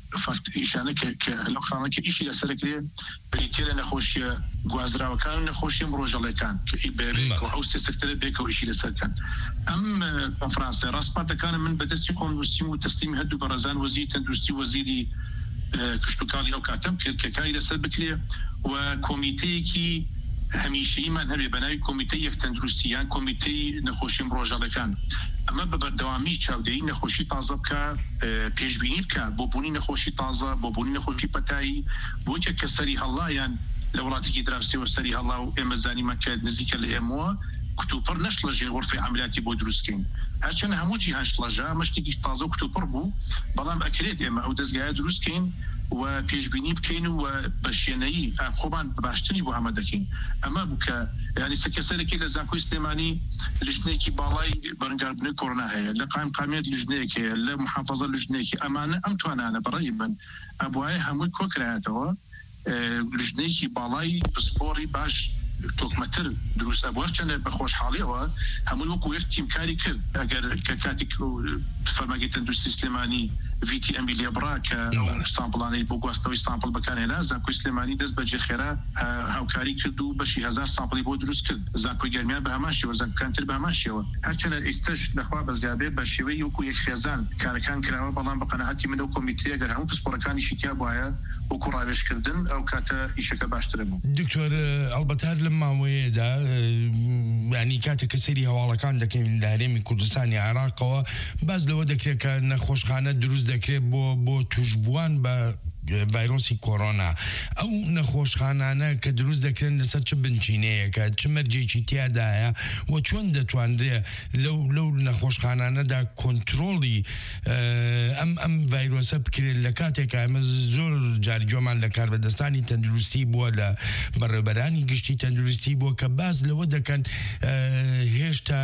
فاکت ئیشانە کە لەو خاڵەکە ئیشی لەسەرکرێ بریتێرە نەخۆشیە گوازراوەکان و نەخۆشیە ڕۆژەڵەکان کە بێرێکەوە ئەو سێ سەکتەرە بێکەوە ئیشی لەسەرکەن ئەم کۆنفرانسە ڕاستپاتەکانە من بەدەستی خۆم نووسیم و تەسلیمی هەردوو بەڕێزان وەزیری تەندروستی وەزیری کشتوکاڵی ئەو کاتەم کرد کە کاری لەسەر بکرێ و کۆمیتەیەکی هەمیشەییمان هەبێ بە ناوی کۆمیتەی یەکتەندروستی یان کۆمیتەی نەخۆشی ڕۆژەڵەکان ئەمە بە بەردەوامی چاودێری نەخۆشی تازە بکە پێشبینی بکە بۆ بوونی نەخۆشی تازە بۆ بوونی نەخۆشی پەتایی بۆکە کە سەری هەڵایان لە وڵاتێکی دراوسێەوە سەری هەڵا و ئێمە زانیمە کە نزیکە لە ئێمەوە کتوپڕ نەشڵەژێ غرفەی عملیاتی بۆ دروستکەین هەرچەند هەموو جیهان شڵەژا مەشتێکی تازە و کتوپڕ بوو بەڵام ئەکرێت ئێمە ئەو دەستگایە دروستکەین و پێشبینی بکەین و بە شوێنەیی خۆمان باشتری بۆ ئەمە دەکەین ئەمە بووکە ینی سەکەسەرێکی لە زانکۆی سلێمانی لیژنەیەکی باڵای بەرەنگاربوونی کۆڕۆنا هەیە لە قایمقامێت لیژنەیەک هەیە لە محافەزە لیژنەیەکی ئەمانە ئەم توانانە بەڕێی من ئەبوایە هەمووی کۆکرایەتەوە لیژنەیەکی باڵای پسپۆڕی باش تۆکمەتر دروست ئەبووە چەندە بە خۆشحاڵیەوە هەمووی وەکو یەک تیمکاری کرد ئەگەر کە کاتێک فەرمانگەی تەندروستی سلێمانی VT ئەمیلیا بڕا کە سامپڵانەی بۆ گواستنەوەی سامپڵ بەکارهێنا زانکۆی سلێمانی دەست بە جێخێرا هاوکاری کرد و بەشی 1000 سامپڵی بۆ دروست کرد زانکۆی گەرمیان بە هەمان شێوە زانکۆکانتر بە هەمان شێوە هەرچەندە ئێستش لەخوا بەزیابێ بە شێوەی وەکو یەک خێزان کارەکان کراوە بەڵام بە قەنەعەتی من ئەو کۆمیتەیە گەر هەموو پسپۆڕەکانیشی تیا بووایە وەکو ڕاوێژکردن ئەو کاتە ئیشەکە باشترە بوو. دکتۆر ئەلبەت هەر لەم ماوەیەدا ینی کاتێک کە سەیری هەواڵەکان دەکەین لە هەرێمی کوردستانی عێراقەوە باز لەوە دەکرێت کە نەخۆشخانە دروست دەکرێت بۆ توشبووان بە ڤایرۆسی کۆڕۆنا ئەو نەخۆشخانانە کە دروست دەکرێن لەسەر چ بنچینەیەکە چ مەرجێکی تیادایە و چۆن دەتوانرێ لەو نەخۆشخانانەدا کۆنتترۆڵی ئەم ڤایرۆسە بکرێت لە کاتێکە ئەمە زۆر جارجۆمان لە کاربەدەستانی تەندروستی بووە لە بەڕێبەرانی گشتی تەندروستی بووە کە باز لەوە دەکەن هێشتا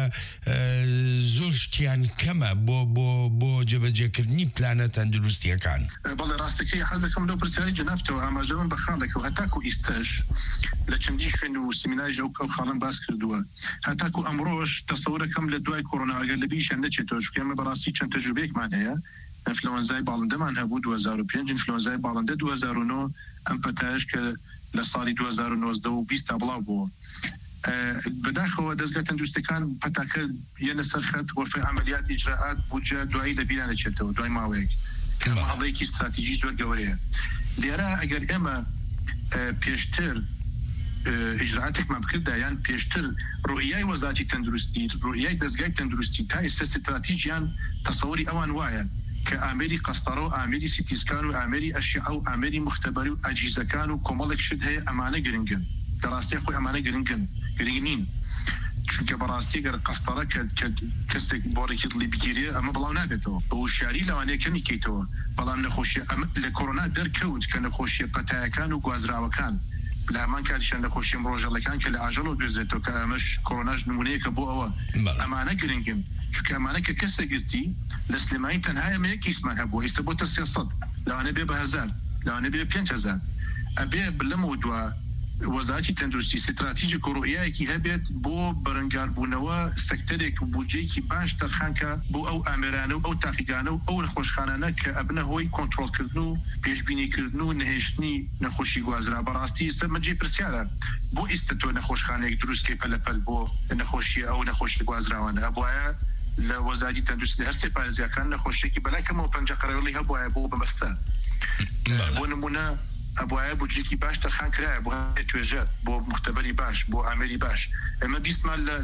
زۆر شتیان کەمە بۆ جێبەجێکردنی پلانە تەندروستیەکان. بەڵێ ڕاستەکەی حەزەکەم لەو پرسیاری جەنابتەوە ئاماژەوەم بە خاڵێکەوە هەتاکو ئیستەش لە چەندی شوێن و سیمیناری ئەو خاڵم باس کردووە هەتاکو ئەمڕۆژ تەسەورەکەم لە دوای کۆڕۆنا ئەگەر لە بیرشان نەچێتەوە چونکە ئێمە بەڕاستی چەند تەجروبەیەکمان هەیە ئینفلۆنزای باڵندەمان هەبوو 2005 ئینفلۆنزای باڵندە 2009 ئەم پەتایش کە لە ساڵی 2019 و 20 تا بڵاو بووە بەداخەوە دەستگای تەندروستیەکان پەتاکە یەنە سەر خەت غرفەی عملیات ئیجراءات بوجە دوایی لە بیران نەچێتەوە دوای ماوەیەک هەڵەیەکی استراتیژی زۆر گەورەیە لێرە ئەگەر ئێمە پێشتر ئیجراعاتێکمان بکردا یان پێشتر ڕوئیای وەزارەتی تەندروستی ڕوئیای دەستگای تەندروستی تا ئێستا استراتیژیان تەسەووری ئەوان وایە کە ئامێری قەستەڕە و ئامێری سیتیسکان و ئامێری ئەشیعە و ئامێری مختبەری و ئەجیزەکان و کۆمەڵێک شت هەیە ئەمانە گرنگن لەڕاستی خۆی ئەمانە گرنگ نین چونکە بەڕاستی گەر قەستەڕە کە کەسێک بۆڕێکی دڵی بگیرێ ئەمە بڵاو نابێتەوە بە وشیاری لەوانەیە کەمی کەیتەوە بەڵام نەخۆشیە لە کۆڕۆنا دەرکەوت کە نەخۆشیە پەتایەکان و گوازراوەکان لە هەمان کاتیشان نەخۆشیە ڕۆژەڵەکان کە لە ئاژەڵەوە دۆزێتەوە کە ئەمەش کۆڕۆناش نمونەیەکە بۆ ئەوە ئەمانە گرنگن چونکە ئەمانە کە کەسێک گرتی لە سلێمانی تەنها ئەمە یەک کیسمان هەبووە ئێستا بۆتە 300 لەوانە بێ بە 1000 لەوانە بێ 5000 ئەبێ لەمەوە دووە وەزارەتی تەندروستی استراتیژیک و ڕوئیایەکی هەبێت بۆ بەرەنگاربوونەوە سەکتەرێک و بودجەیەکی باش دەرخانکە بۆ ئەو ئامێرانە و ئەو تاقیگانە و ئەو نەخۆشخانانە کە ئەبنە هۆی کۆنتترۆلکردن و پێشبینیکردن و نەهێشتنی نەخۆشی گوازرا بەڕاستی سەرمەجێ پرسیارە بۆ ئیستا تۆ نەخۆشخانەیەک دروستکەی پەلەپەل بۆ نەخۆشیە ئەو نەخۆشی گوازراوانە ئەبوایە لە وەزارەتی تەندروستی هەر سێپارێزیەکان نەخۆشیێکی بەلایکەمەوە پەنجە قەرەوەڵی هەبوایە بۆ بەبەستە بۆ نمونە ئەبوایە بودجێکی باش دەرخان کرایە بۆ توێژە بۆ مختبەری باش بۆ ئامێری باش ئەمە بیستمان لە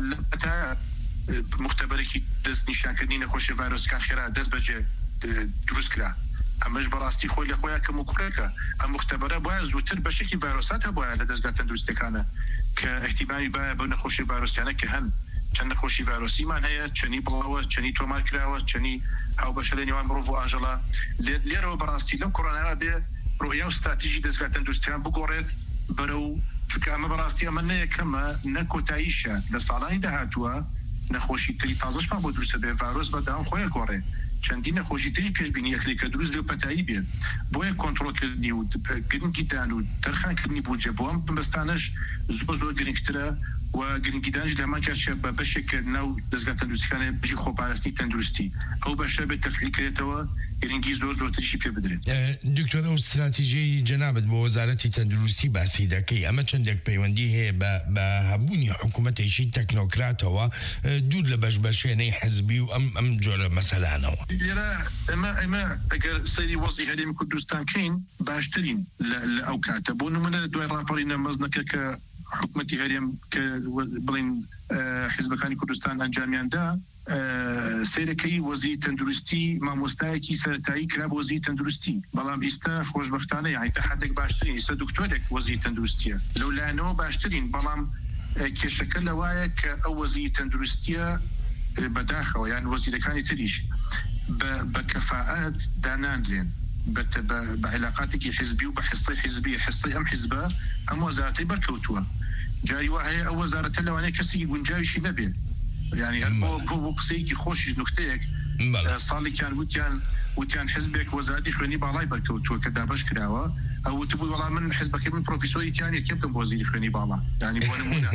مختبەرێکی دەست نیشانکردنی نەخۆشی ڤایرۆسەکان خێرا دەست بەجێ دروست کرا ئەمەش بەڕاستی خۆی لە خۆیان کەم و کوڕێکە ئەم مختبەرە بایە زووتر بەشێکی ڤایرۆسات هەبوایە لە دەستگا تەندروستیەکانە کە احتیمالی بایە بە نەخۆشی ڤایرۆسیانە کە هەن چەند نەخۆشی ڤایرۆسیمان هەیە چەنی بڵاوە چەنی تۆمار کراوە چەنی هاوبەشە لە نێوان مرۆڤ و ئاژەڵە لێرەوە بەڕاستی لەم کۆڕۆنادا بێ ڕۆیا و استراتیژی دەستگای تەندروستیان بگۆڕێت بەرەو چونکە ئەمە بەڕاستی ئەمە نەیەکەمە نەکۆتاییشە لە ساڵانی داهاتووە نەخۆشی تری تازەشمان بۆ دروستە بێ ڤایرۆس بەداوام خۆیان گۆڕێ چەندی نەخۆشی تری پێشبینی یەکرێ کە دروست لێ پەتایی بێت بۆیە کۆنتترۆلکردنی و گرنگیدان و دەرخانکردنی بودجە بۆ ئەم بەستانەش زۆر گرنگترە و گرنگیدانش لەمان کاتێ بە بەشێک ناو دەستگا تەندروستیەکانە بژی خۆپاراستنی تەندروستی ئەو بەشە بێت تەفعیل کرێتەوە گرنگی زۆرتریشی پێ بدرێت. دکتۆر ئەو استراتیژیەی جەنابەت بۆ وەزارەتی تەندروستی باسی دەکەی ئەمە چەندێک پەیوەندی هەیە بە هەبوونی حکوومەتێکی تەکنۆکراتەوە دوور لە بەشبەشێنەی حزبی و ئەم جۆرە مەسەلانەوە. لێرە ئەمە ئەگەر سەیری وەزعی هەرێمی کوردستان کەین باشترین لە ئەو کاتە بۆ نمونە دوای ڕاپەڕی نەمەزنەکە کە حکوومەتی هەرێم کە بڵین حیزبەکانی کوردستان ئەنجامیاندا سیرەکەی وەزیری تەندروستی مامۆستایەکی سەرەتایی کرا بۆ وەزیری تەندروستی بەڵام ئێستا خۆشبەختانە یعنی تا حدێک باشترین ئێستا دکتۆرێک وەزیری تەندروستیە لەو لایەنەوە باشترین بەڵام کێشەکە لەوایە کە ئەو وەزیری تەندروستیە بەداخەوە یان وەزیرەکانی تریش بە کەفاءەت داناندرێن بعلاقاتێکی حزبی و بە حصەی حزبی حصەی ئەم حیزبە ئەم وەزارەتەی بەرکەوتووە جاری وا هەیە ئەو وەزارەتە لەوانەیە کەسێکی گونجاویشی نەبێت یعنی هەر بۆ قسەیەکی خۆشیش نوکتەیەک ساڵێکیان وتیان حزبێک وەزارەتی خوێنی باڵای بەرکەوتووە کە دابەش کراوە ئەو وتبووی وەڵام من حزبەکەی من پرۆفیسۆری تیانێک کێ بکەم بۆ وەزیری خوێنی باڵا یعنی بۆ نمونە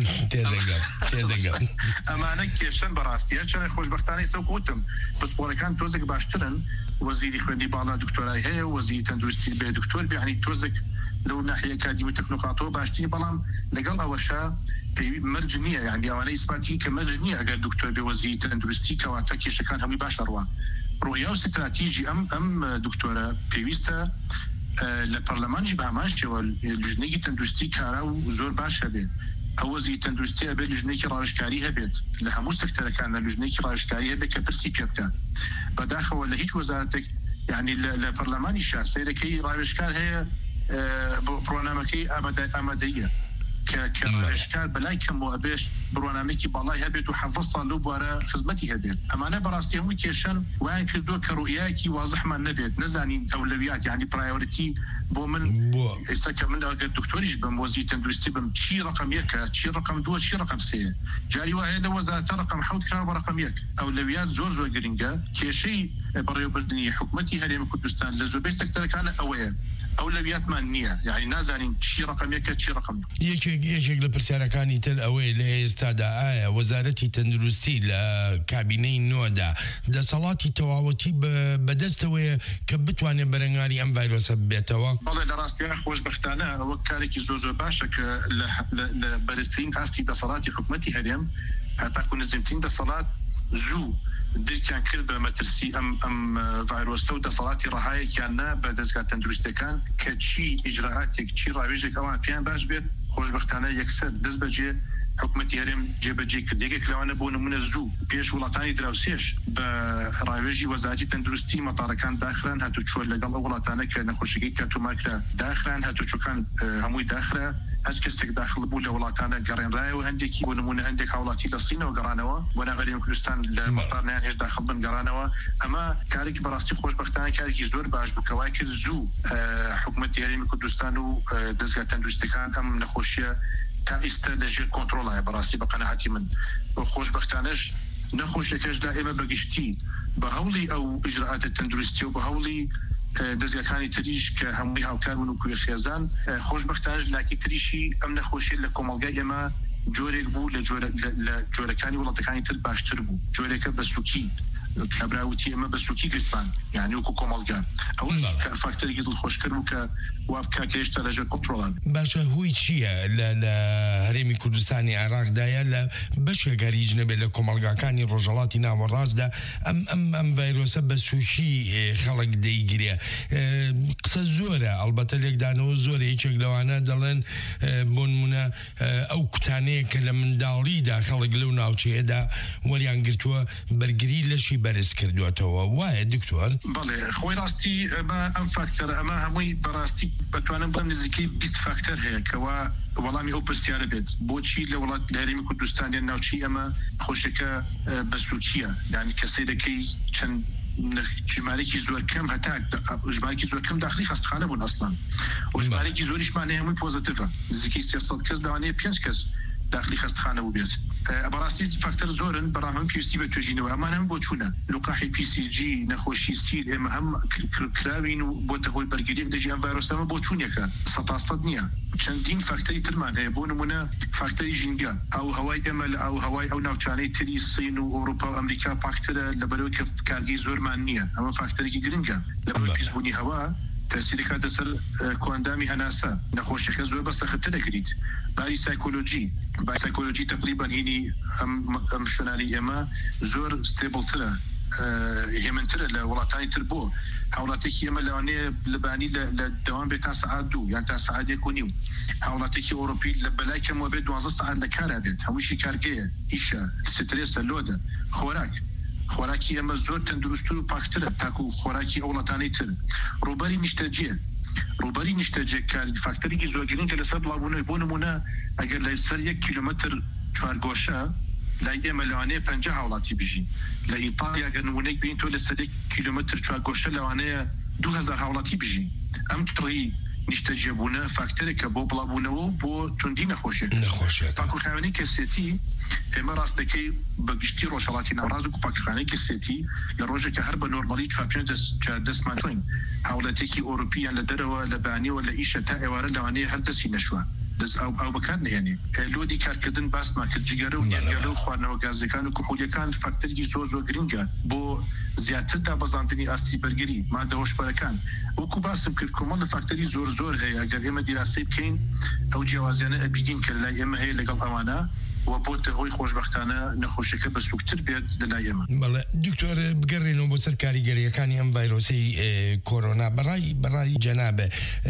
ئەمانە کێشەن بەڕاستیە چەنە خۆشبەختانەی سەوکوتم پسپۆرەکان تۆزێک باشترن وەزیری خوێنی باڵا دکتۆرای هەیە وەزیری تەندروستی بێ دکتۆر بێ یعنی تۆزێک لەو ناحیە کادیمی تەکنۆکراتەوە باشترین بەڵام لەگەڵ ئەوەشە مەرج نییە یعنی ئەوانە ئیسپاتی کە مەرج نییە ئەگەر دکتۆر بێ وەزیری تەندروستی کەواتە کێشەکان هەمووی باش ئەڕوا ڕۆیا و استراتیژی ئەم دکتۆرە پێویستە لە پەرلەمانیش بە ئاماژەوە لژنێکی تەندروستی کارا و زۆر باش هەبێت ئەو وەزیری تەندروستی هەبێت لژنێکی ڕاوێژکاری هەبێت لە هەموو سەکتەرەکانە لژنێکی ڕاوێژکاری هەبێت کە پرسی پێ بکات بەداخەوە لە هیچ وەزارەتێک یعنی لە پەرلەمانی سەیرەکەی ڕاوێژکار هەیە بڕۆنامەکەی ئامادەیە کە ڕاوێژکار بەلای کەمەوە بێش بڕۆنامێکی باڵای هەبێت و 7 ساڵ لەو بوارە خزمەتی هەبێت ئەمانە بەڕاستی هەمووی کێشەن وایان کردووە کە ڕوئیایەکی وازحمان نەبێت نەزانین ئەولەویات یعنی پرایۆریتی بۆ من ئێستا کە من ئەگەر دکتۆریش بم وەزیری تەندروستی بم چی ڕقم 1 چی ڕقم 2 چی ڕقم 3 جاری وایە لە وەزارەتە ڕقم 7 کرا بە ڕقم 1 ئەولەویات زۆر گرنگە کێشەی بەڕێوەبردننی حکوومەتی هەرێمی کوردستان لە زۆربەی سەکتەرەکانە ئەوەیە ئەولەویاتمان نییە یعنی نازانین چی ڕقم 1 چی ڕقم 2 یەکێک لە پرسیارەکانی تر ئەوەی لە ئێستادا ئایا وەزارەتی تەندروستی لە کابینەی نۆدا دەسەڵاتی تەواوەتی بەدەستەوەیە کە بتوانێت بەرەنگاری ئەم ڤایرۆسە بێتەوە بەڵێ لە ڕاستیان خۆشبەختانە ئەوە کارێکی زۆر باشە کە لە بەرزترین ئاستی دەسەڵاتی حکوومەتی هەرێم هەتاکو نزمترین دەسەڵات زوو دەستیان کرد بە مەترسی ئەم ڤایرۆسە و دەسەڵاتی ڕەهایەکیانە بە دەستگا تەندروستەکان کە چی ئیجراعاتێک چی ڕاوێژێک ئەوان پێیان باش بێت خۆشبەختانە یەکسەر دەست بەجێ حکوومەتی هەرێم جێبەجێ کرد یەکێک لەوانە بۆ نمونە زوو پێش وڵاتانی دراوسێش بە ڕاوێژی وەزارەتی تەندروستی مەتاڕەکان داخران هاتوچۆ لەگەڵ ئەو وڵاتانە کە نەخۆشیەکەی کاتۆمارکرا داخران هاتوچۆکان هەمووی داخرا هەست کەسێک داخل بوو لە وڵاتانە گەڕێنرایەوە هەندێکی بۆ نمونە هەندێک هاوڵاتی لە سینەوە گەڕانەوە بۆ هەرێمی کوردستان لە مەتاڕیان هێش داخل بن گەڕانەوە ئەمە کارێکی بەڕاستی خۆشبەختانە کارێکی زۆر باش بوو کەوای کرد زوو حکوومەتی هەرێمی کوردستان و دەستگا تەندروستەکان ئەم نەخۆشیە تا ئێستا لەژێر کۆنتڕۆڵایە بەڕاستی بە قەنەعەتی من خۆشبەختانەش نەخۆشیەکەش دائێمە بەگشتی بە هەوڵی ئەو ئیجراعاتە تەندروستی و بە هەوڵی دەستگاکانی تریش کە هەمووی هاوکار بوون و کوێ خێزان خۆشبەختانەش لاکی تریشی ئەم نەخۆشیە لە کۆمەڵگای ئێمە جۆرێک بوو لە جۆرەکانی وڵاتەکانی تر باشتر بوو جۆرێکە بە سووکی کابراوتی ئەمە بە سووکی گرتمان یعنی وەکو کۆمەڵگا ئەوە فاکتەرێکی دڵخۆشکرد بوو کە وا بکا کە هێشتا لەژێر کۆنتڕۆڵان باشە هۆی چییە لە هەرێمی کوردستانی عێراقدایە لە بەشێک گەریج نەبێت لە کۆمەڵگاکانی ڕۆژهەڵاتی ناوەڕاستدا ئەم ڤایرۆسە بە سووشی خەڵک دەیگرێ قسە زۆرە ئەلبەتە لێکدانەوە زۆرە هیچێک لەوانە دەڵێن بۆ نمونە ئەو کوتانەیە کە لە منداڵیدا خەڵک لەو ناوچەیەدا وەریان گرتووە بەرگری لەشی بەرز کردوێتەوە وایە دکتۆر؟ بەڵێ خۆی ڕاستی ئەم فاکتەرە ئەمە هەمووی بەڕاستی بتوانم بڵێم نزیکەی 20 فاکتەر هەیە کەوا وەڵامی ئەو پرسیارە بێت بۆچی لە وڵات لە هەرێمی کوردستانیان ناوچی ئەمە خۆشەکە بە سووکیە یعنی کەسەی دەکەی چەند ژمارەی زۆر کەم هەتا ژمارەی زۆر کەم داخلی خەستەخانە بوون ئەسڵان و ژمارەی زۆریشمان هەمووی پۆزیتیڤە نزیکەی 300 کەس لەوانەیە 5 کەس داخلی خستخانە بوو بێت بەڕاستی فاکتەر زۆرن بەڕام پێویستی بە توێژینەوە ئەمان هەم بۆ چوونە لوقاحی PCG نەخۆشی سیل ئێمە هەم کراوین و بۆتە هۆی بەرگریەک دەژی ئەم ڤایرۆسەمە بۆ چوونێکە 100% نییە چەندین فاکتەری ترمان هەیە بۆ نمونە فاکتەری ژینگە ئەو هەوای ئێمە لە ئەو هەوای ئەو ناوچانەی تری سین و ئەوروپا و ئەمریکا پاکترە لەبەرەوەی کە کارگەی زۆرمان نییە ئەمە فاکتەرێکی گرنگە لەبەرەوەی پیسبوونی هەوا تاثیرەکە دەسەر کۆندامی هەناسە نەخۆشیەکە زۆر بەسەختە دەکریت باری سایکۆلۆژی تقریبا هینی ئەم شوێنانی ئێمە زۆر ستێبڵترە هێمنترە لە وڵاتانی تر بۆ هاوڵاتێکی ئێمە لەوانەیە لەبانی لە دەوام بێت تا سعات 2 یان تا سعات 1.5 هاوڵاتێکی ئۆروپی لە بەلای کەمەوە بێت 12 سعات لە کارا بێت هەمووشی کارگەیە ئیشە سترێسە لۆدە خۆراکی ئەمە زۆر تەندروستتر و پاکترە تاکو خۆراکی ئەو وڵاتانەی تر ڕوبەری نیشتەجێ کار فاکتەرێکی زۆر گرنگە لەسەر بڵاوبوونەوەی بۆ نمونە ئەگەر لە سەر 1 کیلومتر چوارگۆشە لای ئێمە لەوانەیە 50 هاوڵاتی بژین لە ئیتالیا گە نمونەیەک بین تۆ لەسەر 1 کیلومتر چوارگۆشە لەوانەیە 2000 هاوڵاتی بژین ئەم تڕی نیشتەجێبوونە فاکتەرێکە بۆ بڵاوبوونەوە بۆ توندی نەخۆشیێت پاکوخاوێنەی کەسێتی ئێمە ڕاستەکەی بەگشتی ڕۆژهەڵاتی ناوڕاز و پاکخانەی کەسێتی لە ڕۆژێکە هەر بە نۆرمەلی 4 دەستمان توین هاوڵاتێکی ئۆروپیان لە دەرەوە لە بانیەوە لە ئیشە تا ئێوارە لەوانەیە هەر دەستی نەشوە ئەو بەکار نهێنێ لۆدی کارکردن باسمان کرد جگەرە و نێرگەلە و خواردنەوە گازەکان و کوحولیەکان فاکتەرێکی زۆر گرنگە بۆ زیاتر دابەزاندنی ئاستی بەرگری مادە هۆشبەرەکان وەکو باسم کرد کۆمەڵ لە فاکتەری زۆر هەیە ئەگەر ئێمە دیراسی بکەین ئەو جیاوازیانە ئەبیدین کە لای ئێمە هەیە لەگەڵ ئەوانە و بۆتە هۆی خۆشبەختانە نەخۆشیەکە بە سوکتر بێت لەلای ئێمە بەڵێ دکتۆر بگەڕێنەوە بۆ سەر کاریگەریەکانی ئەم ڤایرۆسی کۆرۆنا بەڕای جەنابە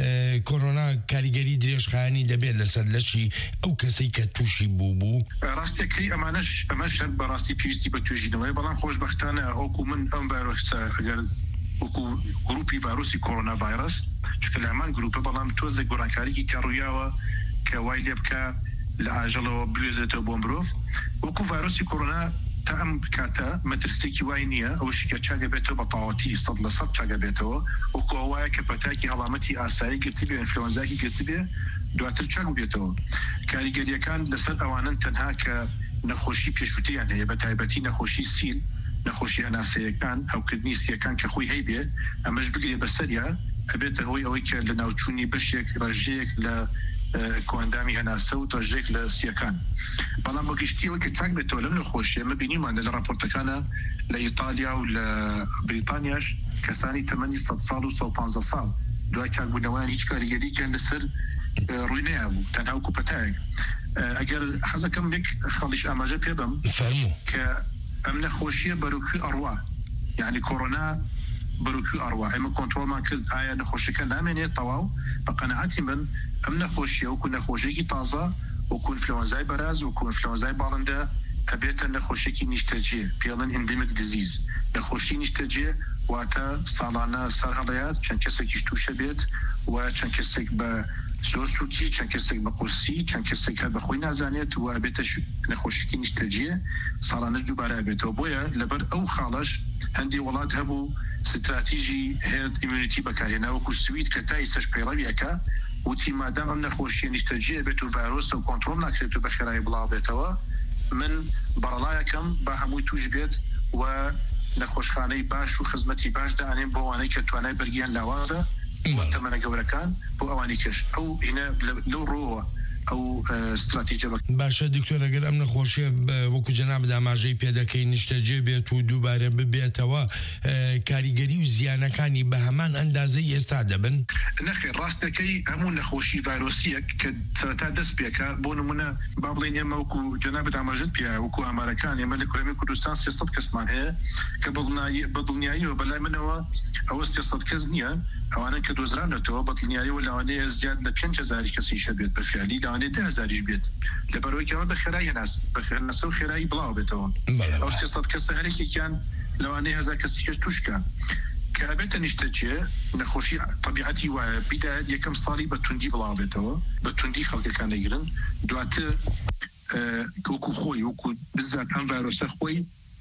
کۆرۆنا کاریگەری درێژخایانی دەبێت لەسەر لەشی ئەو کەسەی کە تووشی بوو ڕاستەکەی ئەمەش بەڕاستی پێویستی بە توێژینەوەی بەڵام خۆشبەختانە ئەوکو من ئەم ڤایرۆسە ئەگەر وەکو گروپی ڤایرۆسی کۆرۆنا ڤایرۆس چکە لە هەمان گروپە بەڵام تۆزە گۆڕانکاریی تێڕوویاوە کە وای لێ بکە لە ئاژەڵەوە بوێزێتەوە بۆ مرۆڤ وەکو ڤایرۆسی کۆرۆنا تا ئەم کاتە مەترسێکی وای نییە ئەوەشی کە چاگە بێتەوە بە تەواوەتی 100% چاگە بێتەوە وەکو ئەوایە کە پەتاکی هەڵامەتی ئاسایی گرتی بێ ئینفلۆنزاکی گرتی بێ دواتر چاک بێتەوە کاریگەریەکان لەسەر ئەوانن تەنها کە نەخۆشی پێشووتیان هەیە بە تایبەتی نەخۆشی سیل نەخۆشی هەناسەیەکان هەوکردنی سیەکان کە خۆی هەیبێ ئەمەش بگرێ بەسەریا ئەبێتە هۆی ئەوەی کە لە ناوچوونی بەشێک ڕێژەیەک لە کۆندامی هەناسە و تۆژێک لە سیەکان بەڵام بەگشتیەوە کە چاک بێتەوە لەم نەخۆشیە ئەمە بینیمان لە راپۆرتەکانە لە ئیتالیا و لە بریتانیاش کەسانی تەمەنی 100 ساڵ و 150 ساڵ دوای چاکبوونەوەیان هیچ کاریگەرییان لەسەر ڕووی نەیابوو تەنها وەکو پەتایەک ئەگەر حەزەکەم لێک خەڵیش ئاماژە پێ بم کە ئەم نەخۆشیە بەروکوی ئەڕوا یعنی کۆرۆنا بەروکوی ئەڕوا ئێمە کۆنترۆڵمان کرد ئایا نەخۆشیەکە نامێنێت تەواو بە قەنەعەتی من ئەم نەخۆشیە وەکو نەخۆشیێکی تازە وەکو ئینفلۆنزای بەراز وەکو ئینفلۆنزای باڵندە ئەبێتە نەخۆشیێکی نیشتەجێ پێڵەن ئیندیمیک دیزیز نەخۆشی نیشتەجێ واتە ساڵانە سەر هەڵەیات چەند کەسێکیش تووشە بێت و چەند کەسێک بە زۆر سووکی چەند کەسێک بە قورسی چەند کەسێک هەر بەخۆی نازانێت و ئەبێتە نەخۆشیێکی نیشتەجێ ساڵانەش دووبارە بێتەوە بۆیە لەبەر ئەو خاڵەش هەندی وڵات هەبوو استراتیژی هێرد ئیمونیتی بەکارهێناوەکو سوید کە تای سەش پەیڕەویەکە وتی مادام ئەم نەخۆشیە نیشتەجێ بێت و ڤایرۆسە و کۆنترۆڵ ناکرێت و بە خێرایی بڵاو بێتەوە من بەڕەڵایەکەم با هەمووی توش بێت و نەخۆشخانەی باش و خزمەتی باش دانێن بۆ ئەوانەی کە توانای بەرگیان لاوازە تەمەنە گەورەکان بۆ ئەوانی کەش ئەو هینە لەو ڕۆوە ئەو استراتیژە باشە دکتۆر ئەگەر ئەم نەخۆشیە وەکو جەناب داماژەی پێدەکەی نیشتەجێ بێت و دووبارە ببێتەوە کاریگەری و زیانەکانی بە هەمان ئەندازەی ئێستا دەبن نەخێر ڕاستەکەی هەموو نەخۆشی ڤایرۆسیەک کە سەرەتا دەست پێکە بۆ نمونە با بڵێن ئێمە وەکو جەناب داماژت پێ وەکو ئامارەکان ئێمە لە کۆمی کوردستان 300 کەسمان هەیە کە بەدڵنیاییەوە بەلای منەوە ئەوە 300 کەس نییە ئەوانە کە دۆزرانەتەوە بەدڵنیاییەوە لەوانەیە زیاد لە 5,000 کەسیشە بێت بە فعلی لەوانەیە 10,000 بێت لەبەرەوەی کەمە بە خێرایی هەناس بە خێرنەسە و خێرایی بڵاو بێتەوە ئەو 300 کەسە هەرێکێکیان لەوانەیە 1000 کەسیکەش توشکە کە ئەبێتە نیشتەجێ نەخۆشی طبیعەتی وایە بیدایەت یەکەم ساڵی بە توندی بڵاو بێتەوە بە توندی خەڵکەکان دەگرن دواتر وەکو خۆی وەکو بزات ئەم ڤایرۆسە خۆی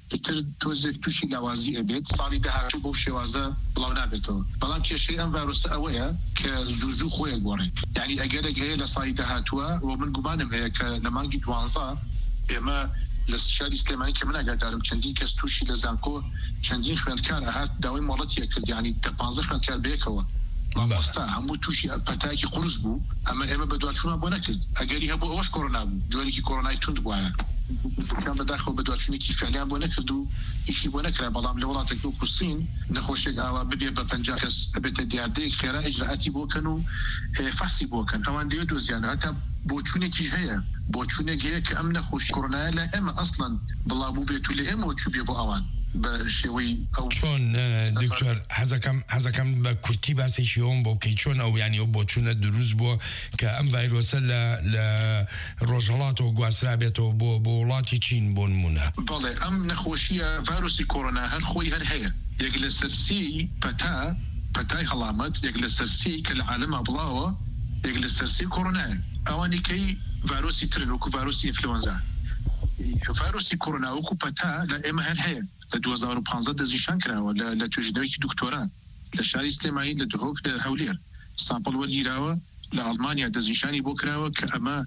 تر توزێک تووشی لاوازی ئەبێت ساڵی داهاتوو بۆ شێوازە بڵاو نابێتەوە بەڵام کێشەی ئەم ڤایرۆسە ئەوەیە کە زوو خۆیە گۆڕێت یعنی ئەگەرێک هەیە لە ساڵی داهاتووە و من گومانم هەیە کە لە مانگی 12 ئێمە لە شاری سلێمانی کە من ئاگادارم چەندین کەس تووشی لە زانکۆ چەندین خوێندکار ئەهات داوای مۆڵەتیە کرد یعنی 15 خوێندکار بەیەکەوە مامۆستا هەموو تووشی پەتایکی قورس بوو ئەمە ئێمە بە دوچوونە بۆ نەکرد ئەگەری هەبوو ئەوەش کۆڕۆنا بوو جۆرێکی کۆڕۆنای تند بووە بەداخەوە بە دوچوونێکی فعلیان بۆ نەکرد و ئیشی بۆ نەکرا بەڵام لە وڵاتێکی وەکو سین نەخۆشیێک ئاوا ببێ بە 50 کەس بێتە دیاردەیەک خێرا ئیجراعاتی بۆکەن و فاسی بۆکەن ئەوان دەوێت دۆزیانە هەتا بۆچوونێکی هەیە بۆچوونێک هەیە کە ئەم نەخۆشی کۆڕۆنایە لە ئێمە ئەسڵەن بڵاو بێت و لە ئێمە چوو بێ بۆ ئەوان بشێوەی ئەو چۆن دکتۆر حەزەکەم بە کورتی باسێکی ئەوم بۆ بکەیت چۆن ئەو ینی ئەو بۆچوونە دروست بووە کە ئەم ڤایرۆسە لە ڕۆژهەڵاتەوە گواسترا بێتەوە بۆ وڵاتی چین بۆ نمونە بەڵێ ئەم نەخۆشیە ڤایرۆسی کۆڕۆنا هەر خۆی هەر هەیە یەک لە سەرسی پەتای هەڵامەت یەک لە سەرسی کە لە عالەما بڵاوە یەک لە سەرسی کۆڕۆنایە ئەوانی کەی ڤایرۆسی ترن وەکو ڤایرۆسی ئینفلۆنزا ڤایرۆسی کۆڕۆنا وەکو پەتا لە ئێمە هەر هەیە لە 2015 دەستنیشان کراوە لە توێژینەوەیکی دکتۆران لە شاری سلێمانی لە دهۆک لە هەولێر سامپڵ وەرگیراوە لە ئەڵمانیا دەستنیشانی بۆ کراوە کە ئەمە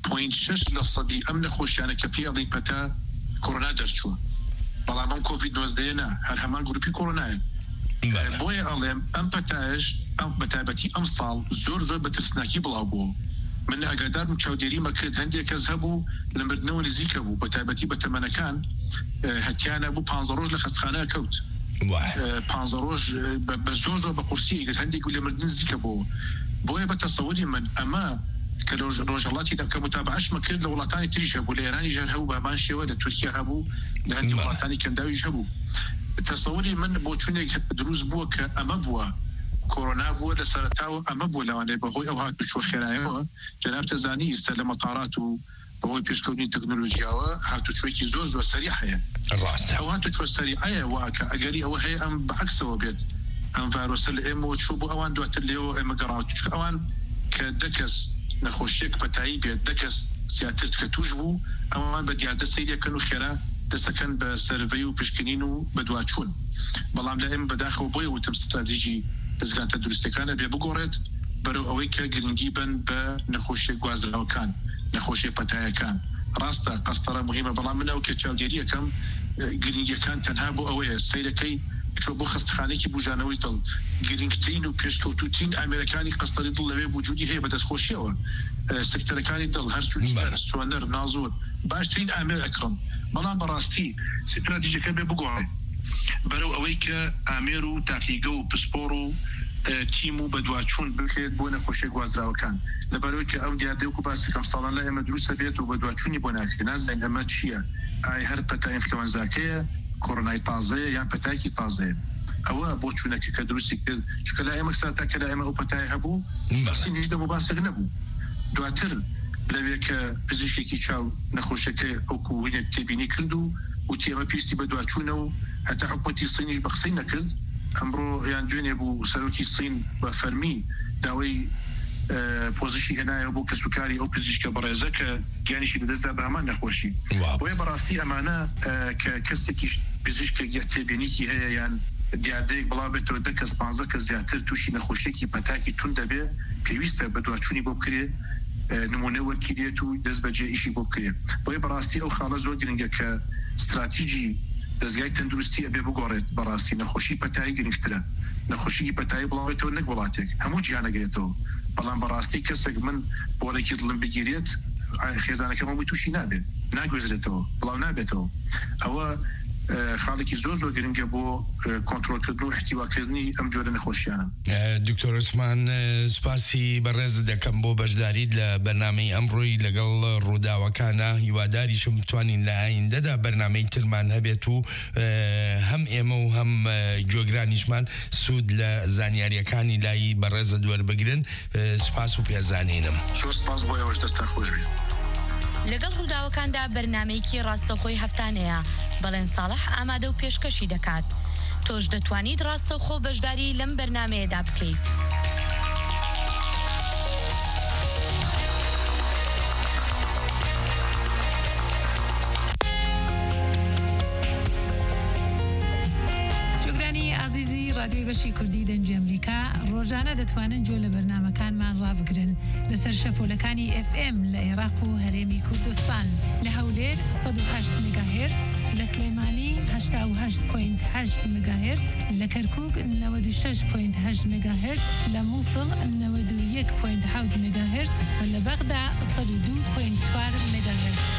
0.6% ئەم نەخۆشیانە کە پێی ئەڵێن پەتا کۆڕۆنا دەرچووە بەڵام ئەم کۆڤید 19 هەر هەمان گروپی کۆڕۆنایە بۆیە ئەڵێم ئەم پەتایش ئەم بەتایبەتی ئەم ساڵ زۆر بە ترسناکی بڵاو بوو من ئاگادارم چاودێری مەکرد هەندێک کەس هەبوو لە مردنەوە نزیکە بوو بەتایبەتی بە تەمەنەکان هەتیانە بوو 15 ڕۆژ لە خەستخانە کەوت 15 ڕۆژ بە زۆر بە قورسی ئەگەر هەندێک لە مردن نزیکە بوو بۆیە بە تەسەووری من ئەمە کە ڕۆژهەڵاتی دەکە متابعەش مەکرد لە وڵاتانی تریش هەبوو لە ئێرانی ژەر هەبوو بەمان شێوە لە تورکیا هەبوو لە هەندێک وڵاتانی کەنداویش هەبوو تەسەووری من بۆ چونێک دروست بووە کە ئەمە بووە کۆڕۆنا بووە لە سەرەتاوە ئەمە بووە لەوانەیە بەهۆی ئەو هاتوچۆ خێرایەوە جەناب تەزانی ئێستا لە مەتاڕات و بەهۆی پێشکەوتنی تەکنۆلۆژیاوە هاتوچۆیەکی زۆر سەریع هەیە ئەو هاتوچۆ سەریعەیە واکە ئەگەری ئەوە هەیە ئەم بەعکسەوە بێت ئەم ڤایرۆسە لە ئێمەوە چوو بۆ ئەوان دواتر لێەوە ئێمە گەڕاوە چونکە ئەوان کە دەکەس نەخۆشیێک پەتایی بێت دەکەس زیاتر کە توش بوو ئەوان بە دیاردە سەیرەکەن و خێرا دەسەکەن بە سەرڤەی و پشکنین و بە دواچوون بەڵام لە ئێمە بەداخەوە بۆیە وتم ستراتیژی دەستگاتە دروستەکانە بێ بگۆڕێت بەرەو ئەوەی کە گرنگی بن بە نەخۆشیە گوازراوەکان نەخۆشیە پەتایەکان ڕاستە قەستەرە مهمە بەڵام منەوە کە چاودێری یەکەم گرنگیەکان تەنها بۆ ئەوەیە سەیرەکەی چۆ بۆ خەستخانێکی بوژانەوەی دڵ گرنگترین و پێشکەوتوترین ئامێرەکانی قەستەری دڵ لەوێ وجودی هەیە بە دەستخۆشیەوە سکتەرەکانی دڵ هەرچوو سوەنەر نازۆر باشترین ئامێر ئەکڕم بەڵام بەڕاستی ستراتیژیەکە بێ بگۆڕێ بەرەو ئەوەی کە ئامێر و تاقیگە و پسپۆڕ و تیم و بە دواچوون بکرێت بۆ نەخۆشیە گوازراوەکان لەبەرەوەی کە ئەو دیاردەیەک و باسی کەم ساڵان لە ئێمە دروستە بێت و بە دواچوونی بۆ ناکرێت نازانین ئەمە چییە ئایا هەر پەتای ئینفلۆنزاکەیە کۆڕۆنای تازەیە یان پەتایکی تازەیە ئەوە بۆ چوونەکە کە دروستی کرد چونکە لە ئێمە ساتا کە لە ئێمە ئەو پەتای هەبوو باسی هیچ دەبوو باسێک نەبوو دواتر لەوێ کە پزیشکێکی چاو نەخۆشیەکەی ئەوکو وینێک تێبینی کرد و وتی ئەمە پێویستی بە دواچوونە و هەتا حکومەتی سینیش بە قسەی نەکرد ئەمڕۆ یان دوێنێ بوو سەرۆکی سین بە فەرمی داوای پۆزیشی هێنایە بۆ کەسوکاری ئەو پزیشکە بەڕێزە کە گیانیشی بدەستدا بە هەمان نەخۆشی بۆیە بەڕاستی ئەمانە کە کەسێکیش پزیشکە تێبینیکی هەیە یان دیاردەیەک بڵاو بێتەوە 10 کەس 15 کەس زیاتر تووشی نەخۆشیێکی پەتاکی تون دەبێ پێویستە بە دواچوونی بۆ بکرێ نمونە وەرگیرێت و دەست بەجێ ئیشی بۆ بکرێ بۆیە بەڕاستی ئەو خاڵە زۆر گرنگە کە استراتیژی دەستگای تەندروستی ئەبێ بگۆڕێت بەڕاستی نەخۆشی پەتایی گرنگترە نەخۆشی پەتایی بڵاوێتەوە نەک وڵاتێک هەموو جیانەگرێتەوە بەڵام بەڕاستی کەسێک من بۆڵێکی دڵم بگیرێت خێزانەکەم هەمووی تووشی نابێت ناگوێزرێتەوە بڵاو نابێتەوە ئەوە خاڵێکی زۆر گرنگە بۆ کۆنتڕۆلکردن و احتیواکردنی ئەم جۆرە نەخۆشیانە دکتۆر عوسمان سپاسی بەڕێز دەکەم بۆ بەشداریت لە بەرنامەی ئەمڕۆی لەگەڵ ڕووداوەکانە هیواداریشم بتوانین لە ئایندەدا بەرنامەی ترمان هەبێت و هەم ئێمە و هەم گوێگرانیشمان سوود لە زانیاریەکانی لای بەڕێزە دووەربگرن سپاس و پێزانینم سپاس بۆ ئێوەش دەستان خۆش بێت لەگەڵ ڕووداوەکاندا بەرنامەیەکی ڕاستەوخۆی هەفتانەیە بەڵێن ساڵح ئامادە و پێشکەشی دەکات تۆش دەتوانیت ڕاستەوخۆ بەشداری لەم بەرنامەیەدا بکەیت رادیۆی بەشی کوردی دەنگی ئەمریکا ڕۆژانە دەتوانن گوێ لە بەرنامەکانمان ڕابگرن لەسەر شەپۆلەکانی FM لە عێراق و هەرێمی کوردستان لە هەولێر 108 مگاهرتز لە سلێمانی 88.8 مگاهرتز لە کەرکووک 96.8 مگاهرتز لە مووسڵ 91.7 مگاهرتز و لە بەغدا 102.4 مگاهرتز.